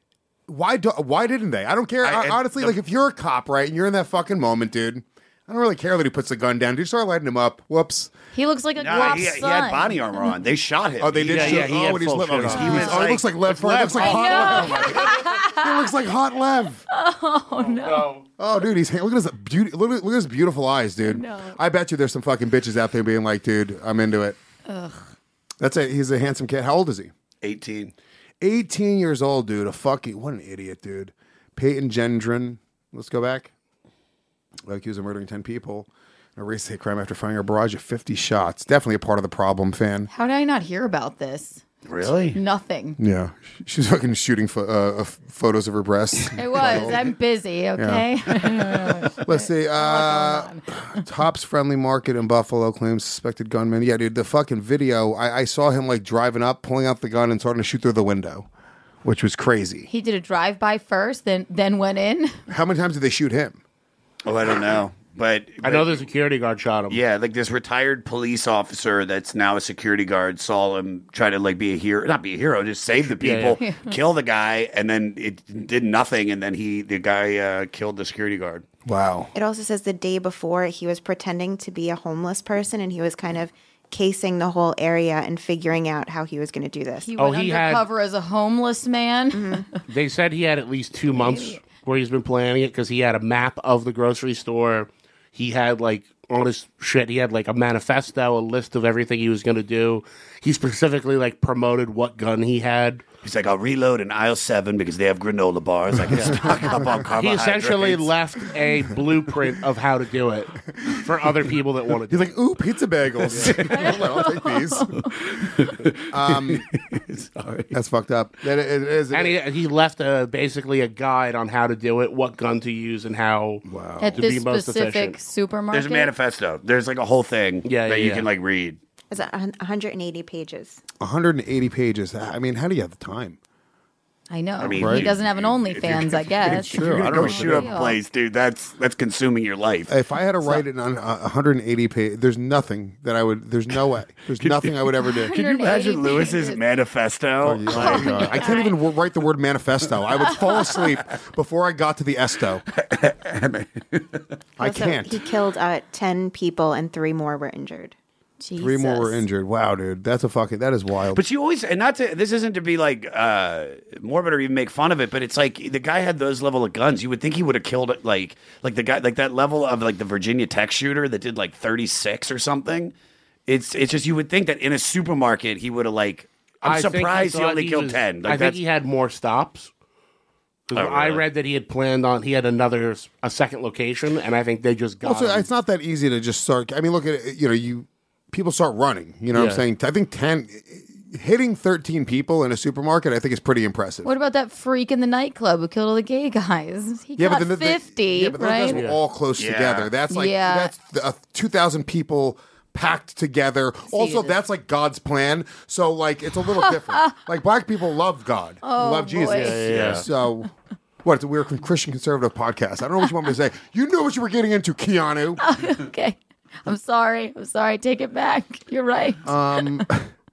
why do, why didn't they? I don't care. I- I, honestly, the- like if you're a cop, right, and you're in that fucking moment, dude, I don't really care that he puts the gun down. Dude, start lighting him up. Whoops. He looks like a Nah, cop's he, he son. had body armor on. They shot him. Oh, they did. Yeah, shoot- yeah, he oh, had when he's full live. Oh, shit he's, on. he was, He was oh, it like- looks like Lev. It Lev. looks like hot Lev. It looks like hot Lev. Oh, no. Oh, dude, he's look at his beauty. Look at, look at his beautiful eyes, dude. No. I bet you there's some fucking bitches out there being like, dude, I'm into it. Ugh. That's it. He's a handsome kid. How old is he? eighteen. eighteen years old, dude. A fucking what an idiot, dude. Peyton Gendron. Let's go back. Accused of murdering ten people. A race hate crime after firing a barrage of fifty shots. Definitely a part of the problem, fan. How did I not hear about this? Really? Nothing. Yeah, she's fucking shooting fo- uh, uh, photos of her breasts. It was. I'm busy, okay? Let's see. Uh, Tops Friendly Market in Buffalo claims suspected gunman. Yeah, dude, the fucking video. I, I saw him like driving up, pulling out the gun, and starting to shoot through the window, which was crazy. He did a drive-by first, then then went in. How many times did they shoot him? Oh, I don't know. But, I know the security guard shot him. Yeah, like this retired police officer that's now a security guard saw him try to like be a hero, not be a hero, just save the people, Yeah, yeah. kill the guy, and then it did nothing, and then he the guy uh, killed the security guard. Wow. It also says the day before he was pretending to be a homeless person and he was kind of casing the whole area and figuring out how he was going to do this. He Oh, went he had- undercover as a homeless man. Mm-hmm. They said he had at least two months where he's been planning it because he had a map of the grocery store. He had like on his shit, he had like a manifesto, a list of everything he was going to do. He specifically like promoted what gun he had. He's like, I'll reload in aisle seven because they have granola bars. I can stock up on He carbohydrates. essentially left a blueprint of how to do it for other people that want to do He's like, ooh, pizza bagels. I'll take these. um, Sorry. That's fucked up. That it, it is. And he, he left a, basically a guide on how to do it, what gun to use, and how wow. At to this be most specific efficient. supermarket. There's a manifesto. There's like a whole thing Yeah, that yeah, you yeah. can like read. It's one hundred eighty pages. one hundred eighty pages. I mean, how do you have the time? I know. I mean, he Right? doesn't have an OnlyFans, I guess. true. You're I gonna don't go know. shoot up a place, dude. That's that's consuming your life. If I had to write it on uh, one hundred eighty pages, there's nothing that I would. There's no way. There's nothing I would ever do. Can you imagine Lewis's pages. manifesto? Oh, yeah. Oh, my God. I can't even w- write the word manifesto. I would fall asleep before I got to the esto. I Also, can't. He killed uh, ten people and three more were injured. Three more were Jesus. injured. Wow, dude, that's a fucking. That is wild. But you always, and not to, this isn't to be like uh, morbid or even make fun of it, but it's like the guy had those level of guns. You would think he would have killed it, like, like the guy, like that level of like the Virginia Tech shooter that did like thirty-six or something. It's, it's just you would think that in a supermarket he would have like. I'm I think surprised he, thought only killed was- ten. Like I think that's- he had more stops. 'Cause Oh, I really? read that he had planned on he had another a second location, and I think they just got also, him. it's not that easy to just start. I mean, look at it. You know, you people start running. You know what Yeah. I'm saying? I think ten hitting thirteen people in a supermarket. I think is pretty impressive. What about that freak in the nightclub who killed all the gay guys? He got then the- the- fifty, yeah, but those right? guys were all close Yeah. together. That's like Yeah. that's the, uh, two thousand people packed together. Also, Jesus. that's like God's plan. So like it's a little different. Like black people love God, Oh, love Jesus. boy. Yeah, yeah, yeah. So. What? It's a weird Christian conservative podcast. I don't know what you want me to say. You knew what you were getting into, Keanu. Okay. I'm sorry. I'm sorry. Take it back. You're right. Um,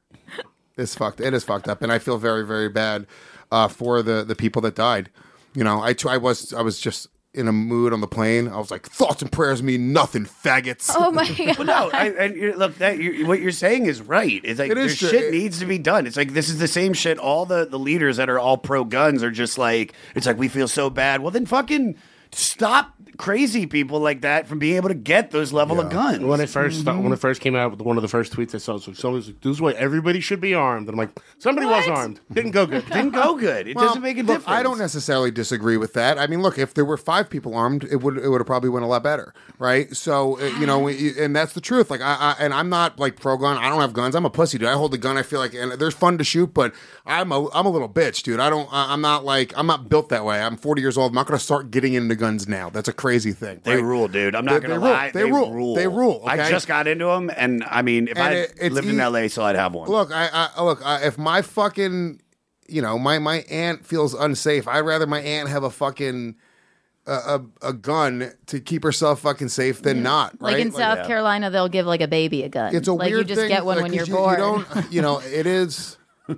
it's fucked. It is fucked up, and I feel very, very bad uh, for the the people that died. You know, I, t- I was I was just in a mood on the plane. I was like, thoughts and prayers mean nothing, faggots. Oh my god. Well, no, I, and you're, look, that you what you're saying is right. It's like It is there's true. shit needs to be done. It's like this is the same shit. All the, the leaders that are all pro guns are just like, it's like we feel so bad. Well, then fucking stop crazy people like that from being able to get those level of guns. When it 1st when it first came out, one of the first tweets I saw was like, somebody was like, "This is why everybody should be armed." And I'm like, somebody was armed. Didn't go good. Didn't go good. It Well, doesn't make a look, difference. I don't necessarily disagree with that. I mean, look, if there were five people armed, it would it would have probably went a lot better, right? So uh, you know, and that's the truth. Like, I, I and I'm not like pro gun. I don't have guns. I'm a pussy, dude. I hold the gun. I feel like, and there's fun to shoot, but I'm a I'm a little bitch, dude. I don't. I'm not like I'm not built that way. I'm forty years old. I'm not going to start getting into guns now. That's a crazy thing. They right? rule, dude. I'm not They- gonna they rule. lie. They rule. They rule, I okay? just got into them, and I mean, if And I it- it's lived in e- L A, so I'd have one. Look, I, I look. I, if my fucking, you know, my my aunt feels unsafe, I'd rather my aunt have a fucking a, a, a gun to keep herself fucking safe than not. Right? Like in South Carolina, they'll give like a baby a gun. It's a like weird you just thing, get one like, when you're 'cause you, born. You don't, you know, it is.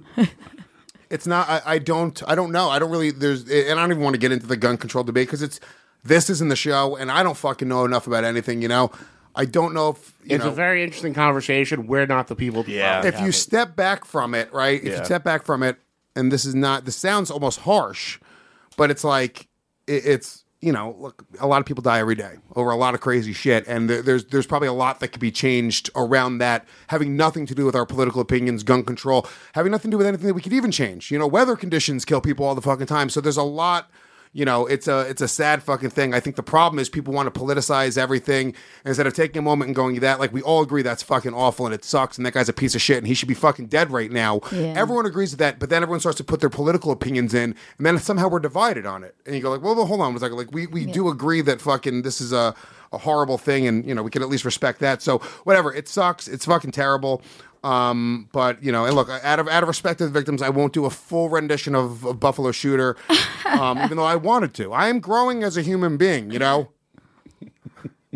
It's not. I, I don't. I don't know. I don't really. There's, and I don't even want to get into the gun control debate because it's. This isn't the show, and I don't fucking know enough about anything. You know, I don't know if you It's know. a very interesting conversation. We're not the people. To Yeah. probably if have you it. step back from it, right? If Yeah. you step back from it, and this is not. This sounds almost harsh, but it's like it, it's. You know, look, a lot of people die every day over a lot of crazy shit, and there, there's there's probably a lot that could be changed around that, having nothing to do with our political opinions, gun control, having nothing to do with anything that we could even change. You know, weather conditions kill people all the fucking time, so there's a lot. You know, it's a it's a sad fucking thing. I think the problem is people want to politicize everything instead of taking a moment and going that, like, we all agree that's fucking awful and it sucks and that guy's a piece of shit and he should be fucking dead right now. Yeah. Everyone agrees with that, but then everyone starts to put their political opinions in, and then somehow we're divided on it. And you go like, well, well hold on one second. Like, we we do agree that fucking this is a a horrible thing, and you know we can at least respect that. So whatever, it sucks. It's fucking terrible. Um, but you know, and look, out of out of respect to the victims, I won't do a full rendition of, of Buffalo Shooter, um, even though I wanted to. I am growing as a human being, you know.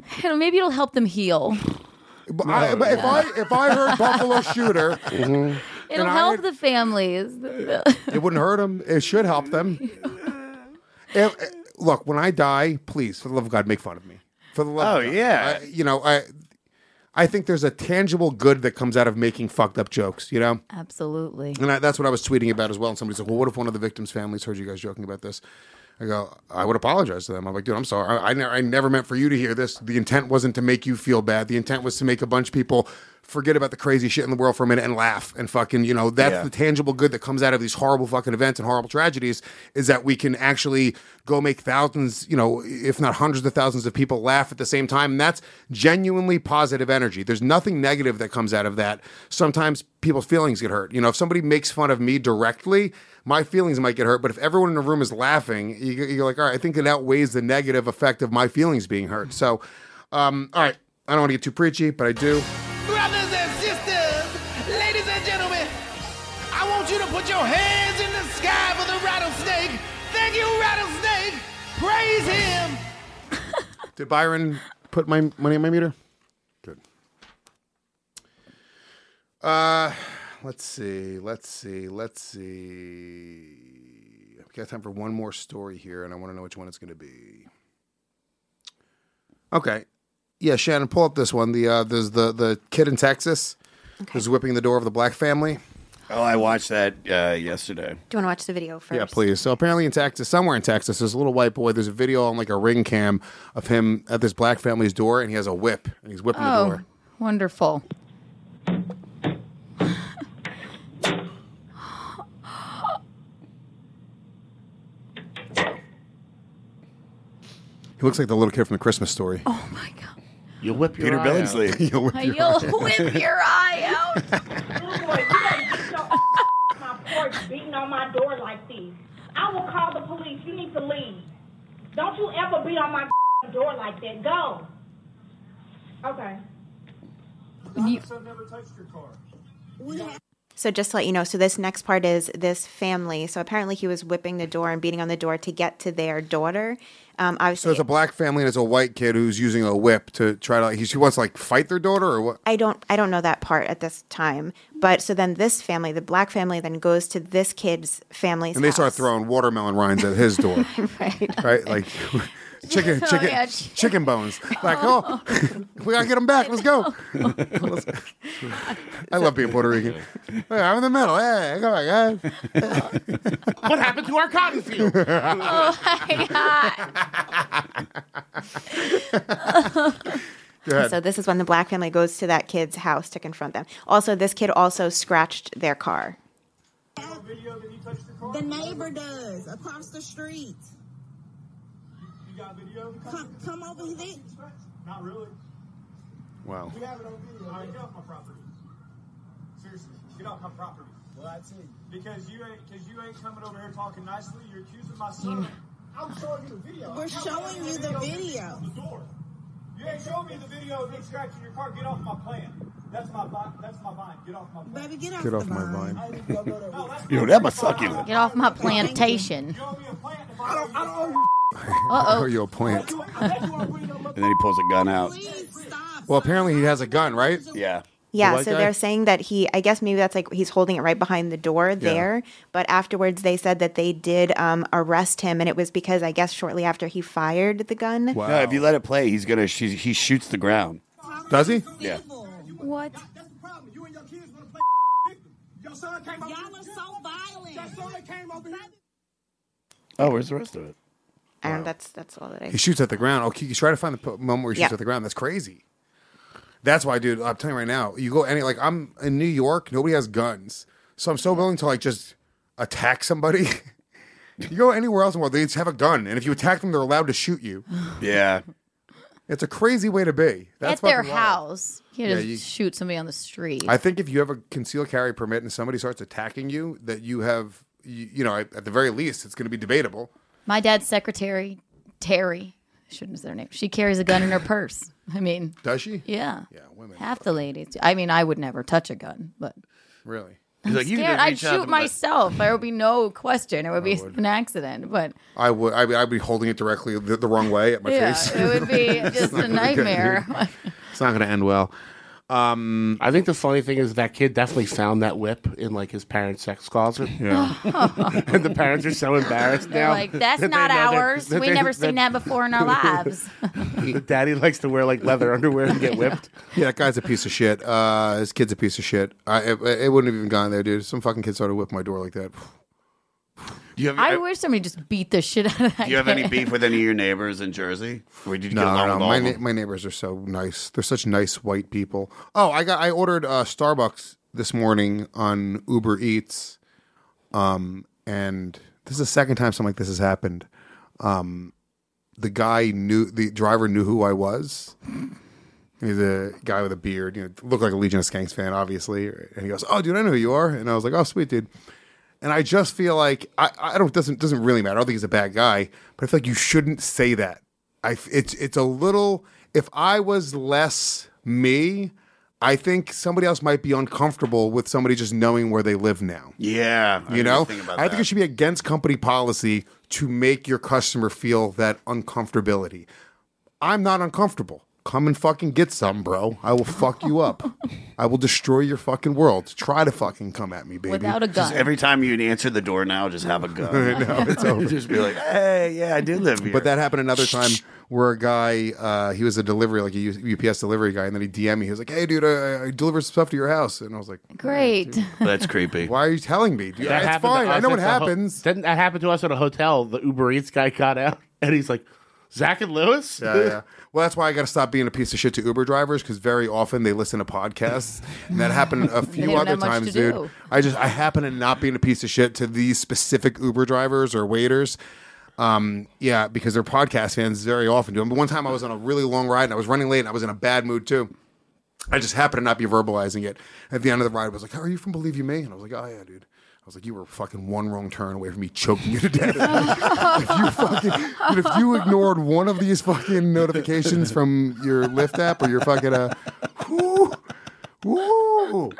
Maybe it'll help them heal. But, I, but if I if I heard Buffalo shooter, mm-hmm. It'll and help I, the families. It wouldn't hurt them. It should help them. If, look, when I die, please, for the love of God, make fun of me. For the love oh, of God. yeah. I, you know, I I think there's a tangible good that comes out of making fucked up jokes, you know? Absolutely. And I, that's what I was tweeting about as well. And somebody's like, well, what if one of the victims' families heard you guys joking about this? I go, I would apologize to them. I'm like, dude, I'm sorry. I, I, ne- I never meant for you to hear this. The intent wasn't to make you feel bad. The intent was to make a bunch of people forget about the crazy shit in the world for a minute and laugh and fucking, you know, that's Yeah. the tangible good that comes out of these horrible fucking events and horrible tragedies is that we can actually go make thousands, you know, if not hundreds of thousands of people laugh at the same time. And that's genuinely positive energy. There's nothing negative that comes out of that. Sometimes people's feelings get hurt. You know, if somebody makes fun of me directly, my feelings might get hurt. But if everyone in the room is laughing, you, you're like, all right, I think it outweighs the negative effect of my feelings being hurt. So, um, all right, I don't want to get too preachy, but I do. Brothers and sisters, ladies and gentlemen, I want you to put your hands in the sky for the rattlesnake. Thank you, rattlesnake. Praise him. Did Byron put my money in my meter? Good. Uh, let's see. Let's see. Let's see. I've got time for one more story here, and I want to know which one it's going to be. Okay. Yeah, Shannon, pull up this one. The uh, there's the the kid in Texas who's whipping the door of the black family. Oh, I watched that uh, yesterday. Do you want to watch the video first? Yeah, please. So apparently in Texas, somewhere in Texas, there's a little white boy. There's a video on like a ring cam of him at this black family's door, and he has a whip, and he's whipping Oh, the door. wonderful. He looks like the little kid from the Christmas Story. Oh my God. You'll whip your Peter eye Billingsley. out. You'll whip your You'll eye out. whip your eye out. My porch beating on my door like this. I will call the police. You need to leave. Don't you ever beat on my door like that. Go. Okay. You- never touched your car. So just to let you know, so this next part is this family. So apparently he was whipping the door and beating on the door to get to their daughter. Um, So obviously, it's a black family and it's a white kid who's using a whip to try to, like, he he wants to like fight their daughter or what? I don't I don't know that part at this time. But so then this family, the black family, then goes to this kid's family's And they house. start throwing watermelon rinds at his door. Right. Right? Like chicken, Oh, chicken, yeah. chicken bones. Like, oh, we gotta get them back. Let's go. Let's- I love being Puerto Rican. Hey, I'm in the middle. Hey, come on, guys. What happened to our cotton field? Oh my God. Go ahead. So this is when the black family goes to that kid's house to confront them. Also, this kid also scratched their car. The neighbor does across the street. You got video? Come, come over here. Not really. Wow. We have it on video. All right, get off my property. Seriously, get off my property. Well, that's it. Because you ain't, because you ain't coming over here talking nicely. You're accusing my son. I'm showing you the video. We're I'm showing you the video. The door. You ain't showing me the video of me scratching your car. Get off my plan. That's my vine. That's my vine. Get off my plan. Baby, get off, Get off the my vine. vine. Yo, that must suck you. Get off my plantation. I don't, I don't owe you. Oh, Uh-oh. you're a plant. And then he pulls a gun out. Well, apparently he has a gun, right? Yeah. Yeah, white so guy? they're saying that he, I guess maybe that's like he's holding it right behind the door there. But afterwards, they said that they did um, arrest him, and it was because I guess shortly after he fired the gun. Wow. No, if you let it play, he's gonna. She, he shoots the ground. Does he? Yeah. What? That's the problem. You and your kids want to play victim. Your son came over. Y'all are so violent. Your son came over here. Oh, where's the rest of it? And that's that's all that I. He shoots at the ground. Okay, you try to find the po- moment where he shoots Yeah. at the ground. That's crazy. That's why, dude. I'm telling you right now. You go any like I'm in New York. Nobody has guns, so I'm so willing to like just attack somebody. You go anywhere else in the world, they just have a gun, and if you attack them, they're allowed to shoot you. Yeah. It's a crazy way to be. That's At their fucking wild. house. You can't Yeah, just you- shoot somebody on the street. I think if you have a concealed carry permit and somebody starts attacking you, that you have, you, you know, at, at the very least, it's going to be debatable. My dad's secretary, Terry, I shouldn't have said her name. She carries a gun in her purse. I mean, Does she? yeah. Yeah, women. Half the ladies. I mean, I would never touch a gun, but Really? He's like, you Scared. can I'd reach out shoot to my- myself. There would be no question. It would be an accident. But I would. I'd be, I'd be holding it directly the, the wrong way at my yeah, face. it would be just a nightmare. It's not going to end well. Um, I think the funny thing is that kid definitely found that whip in like his parents' sex closet. Yeah. And the parents are so embarrassed They're now. like, that's that they not know that- ours. that We they- never seen that before in our lives. Daddy likes to wear like leather underwear and get whipped. Yeah, that guy's a piece of shit. Uh, his kid's a piece of shit. I, it, it wouldn't have even gone there, dude. Some fucking kid started whipping my door like that. Do you have, I wish somebody just beat the shit out of that do you have kid. any beef with any of your neighbors in Jersey? Or did you No, get along no, with no. all My, of na- them? my neighbors are so nice. They're such nice white people. Oh, I got. I ordered uh, Starbucks this morning on Uber Eats, um, and this is the second time something like this has happened. Um, the guy knew the driver knew who I was. He's a guy with a beard, you know, looked like a Legion of Skanks fan, obviously. And he goes, "Oh, dude, I know who you are." And I was like, "Oh, sweet, dude." And I just feel like I, I don't doesn't doesn't really matter. I don't think he's a bad guy, but I feel like you shouldn't say that. I it's it's a little. If I was less me, I think somebody else might be uncomfortable with somebody just knowing where they live now. Yeah. I You know, didn't think about I think that. it should be against company policy to make your customer feel that uncomfortability. I'm not uncomfortable. Come and fucking get some, bro. I will fuck you up. I will destroy your fucking world. Try to fucking come at me, baby. Without a gun. Just every time you answer the door now, just have a gun. No, it's over. Just be like, hey, yeah, I do live here. But that happened another time where a guy, uh, he was a delivery, like a U- UPS delivery guy, and then he D M'd me. He was like, "Hey, dude, I, I delivered some stuff to your house," and I was like, Great. That's creepy. "Why are you telling me, dude? That It's happened to fine. I us know what at the ho- happens." Didn't that happen to us at a hotel? The Uber Eats guy got out and he's like, Zach and Lewis? Yeah, yeah. Well, that's why I got to stop being a piece of shit to Uber drivers, because very often they listen to podcasts, and that happened a few don't other have much times, to dude. do. I just I happen to not being a piece of shit to these specific Uber drivers or waiters. Um, yeah, because they're podcast fans very often do. But one time I was on a really long ride and I was running late and I was in a bad mood too. I just happened to not be verbalizing it. At the end of the ride, I was like, "How are you from Believe You Me?" And I was like, "Oh yeah, dude." I was like, "You were fucking one wrong turn away from me choking you to death." if you fucking, dude, if you ignored one of these fucking notifications from your Lyft app or your fucking uh, whoo, whoo.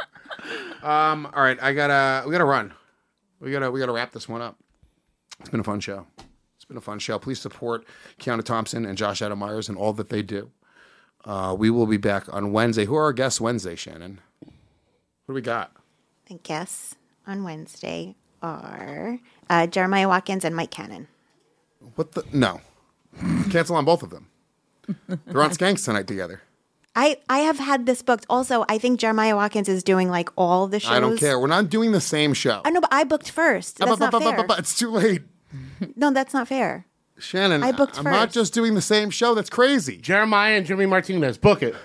Um, all right, I gotta, we gotta run. We gotta, we gotta wrap this one up. It's been a fun show. It's been a fun show. Please support Keanu Thompson and Josh Adam Myers and all that they do. Uh, we will be back on Wednesday. Who are our guests Wednesday, Shannon? What do we got? I guess on Wednesday are uh, Jeremiah Watkins and Mike Cannon. What the? No. Cancel on both of them. They're on Skanks tonight together. I, I have had this booked. Also, I think Jeremiah Watkins is doing like all the shows. I don't care. We're not doing the same show. I know, but I booked first. That's not fair. It's too late. No, that's not fair. Shannon, I booked I'm first. not just doing the same show. That's crazy. Jeremiah and Jimmy Martinez, book it.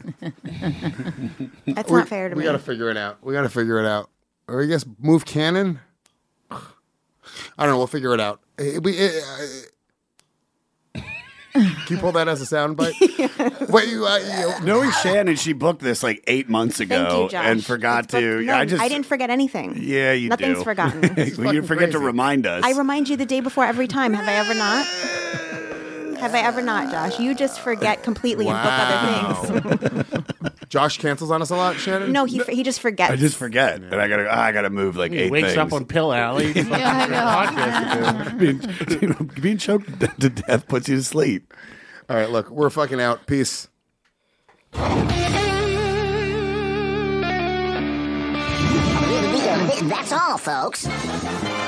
That's We- not fair to we me. got to figure it out. We got to figure it out. Or I guess move Cannon. I don't know. We'll figure it out. It- we- it- uh, can you pull that as a soundbite? Wait, you, uh, you, Knowing Shannon, she booked this like eight months ago Thank you, Josh. and forgot It's booked- to. No, I just, didn't forget anything. Yeah, you Nothing's do. forgotten. Well, you forget to remind us. I remind you the day before every time. Have I ever not? Have I ever not, Josh? You just forget completely and book other things. Josh cancels on us a lot, Shannon? No, he he just forgets. I just forget, and I gotta. I gotta move like He eight wakes things. up on Pill Alley. Yeah, I know. being, you know, being choked to death puts you to sleep. All right, look, we're fucking out. Peace. That's all, folks.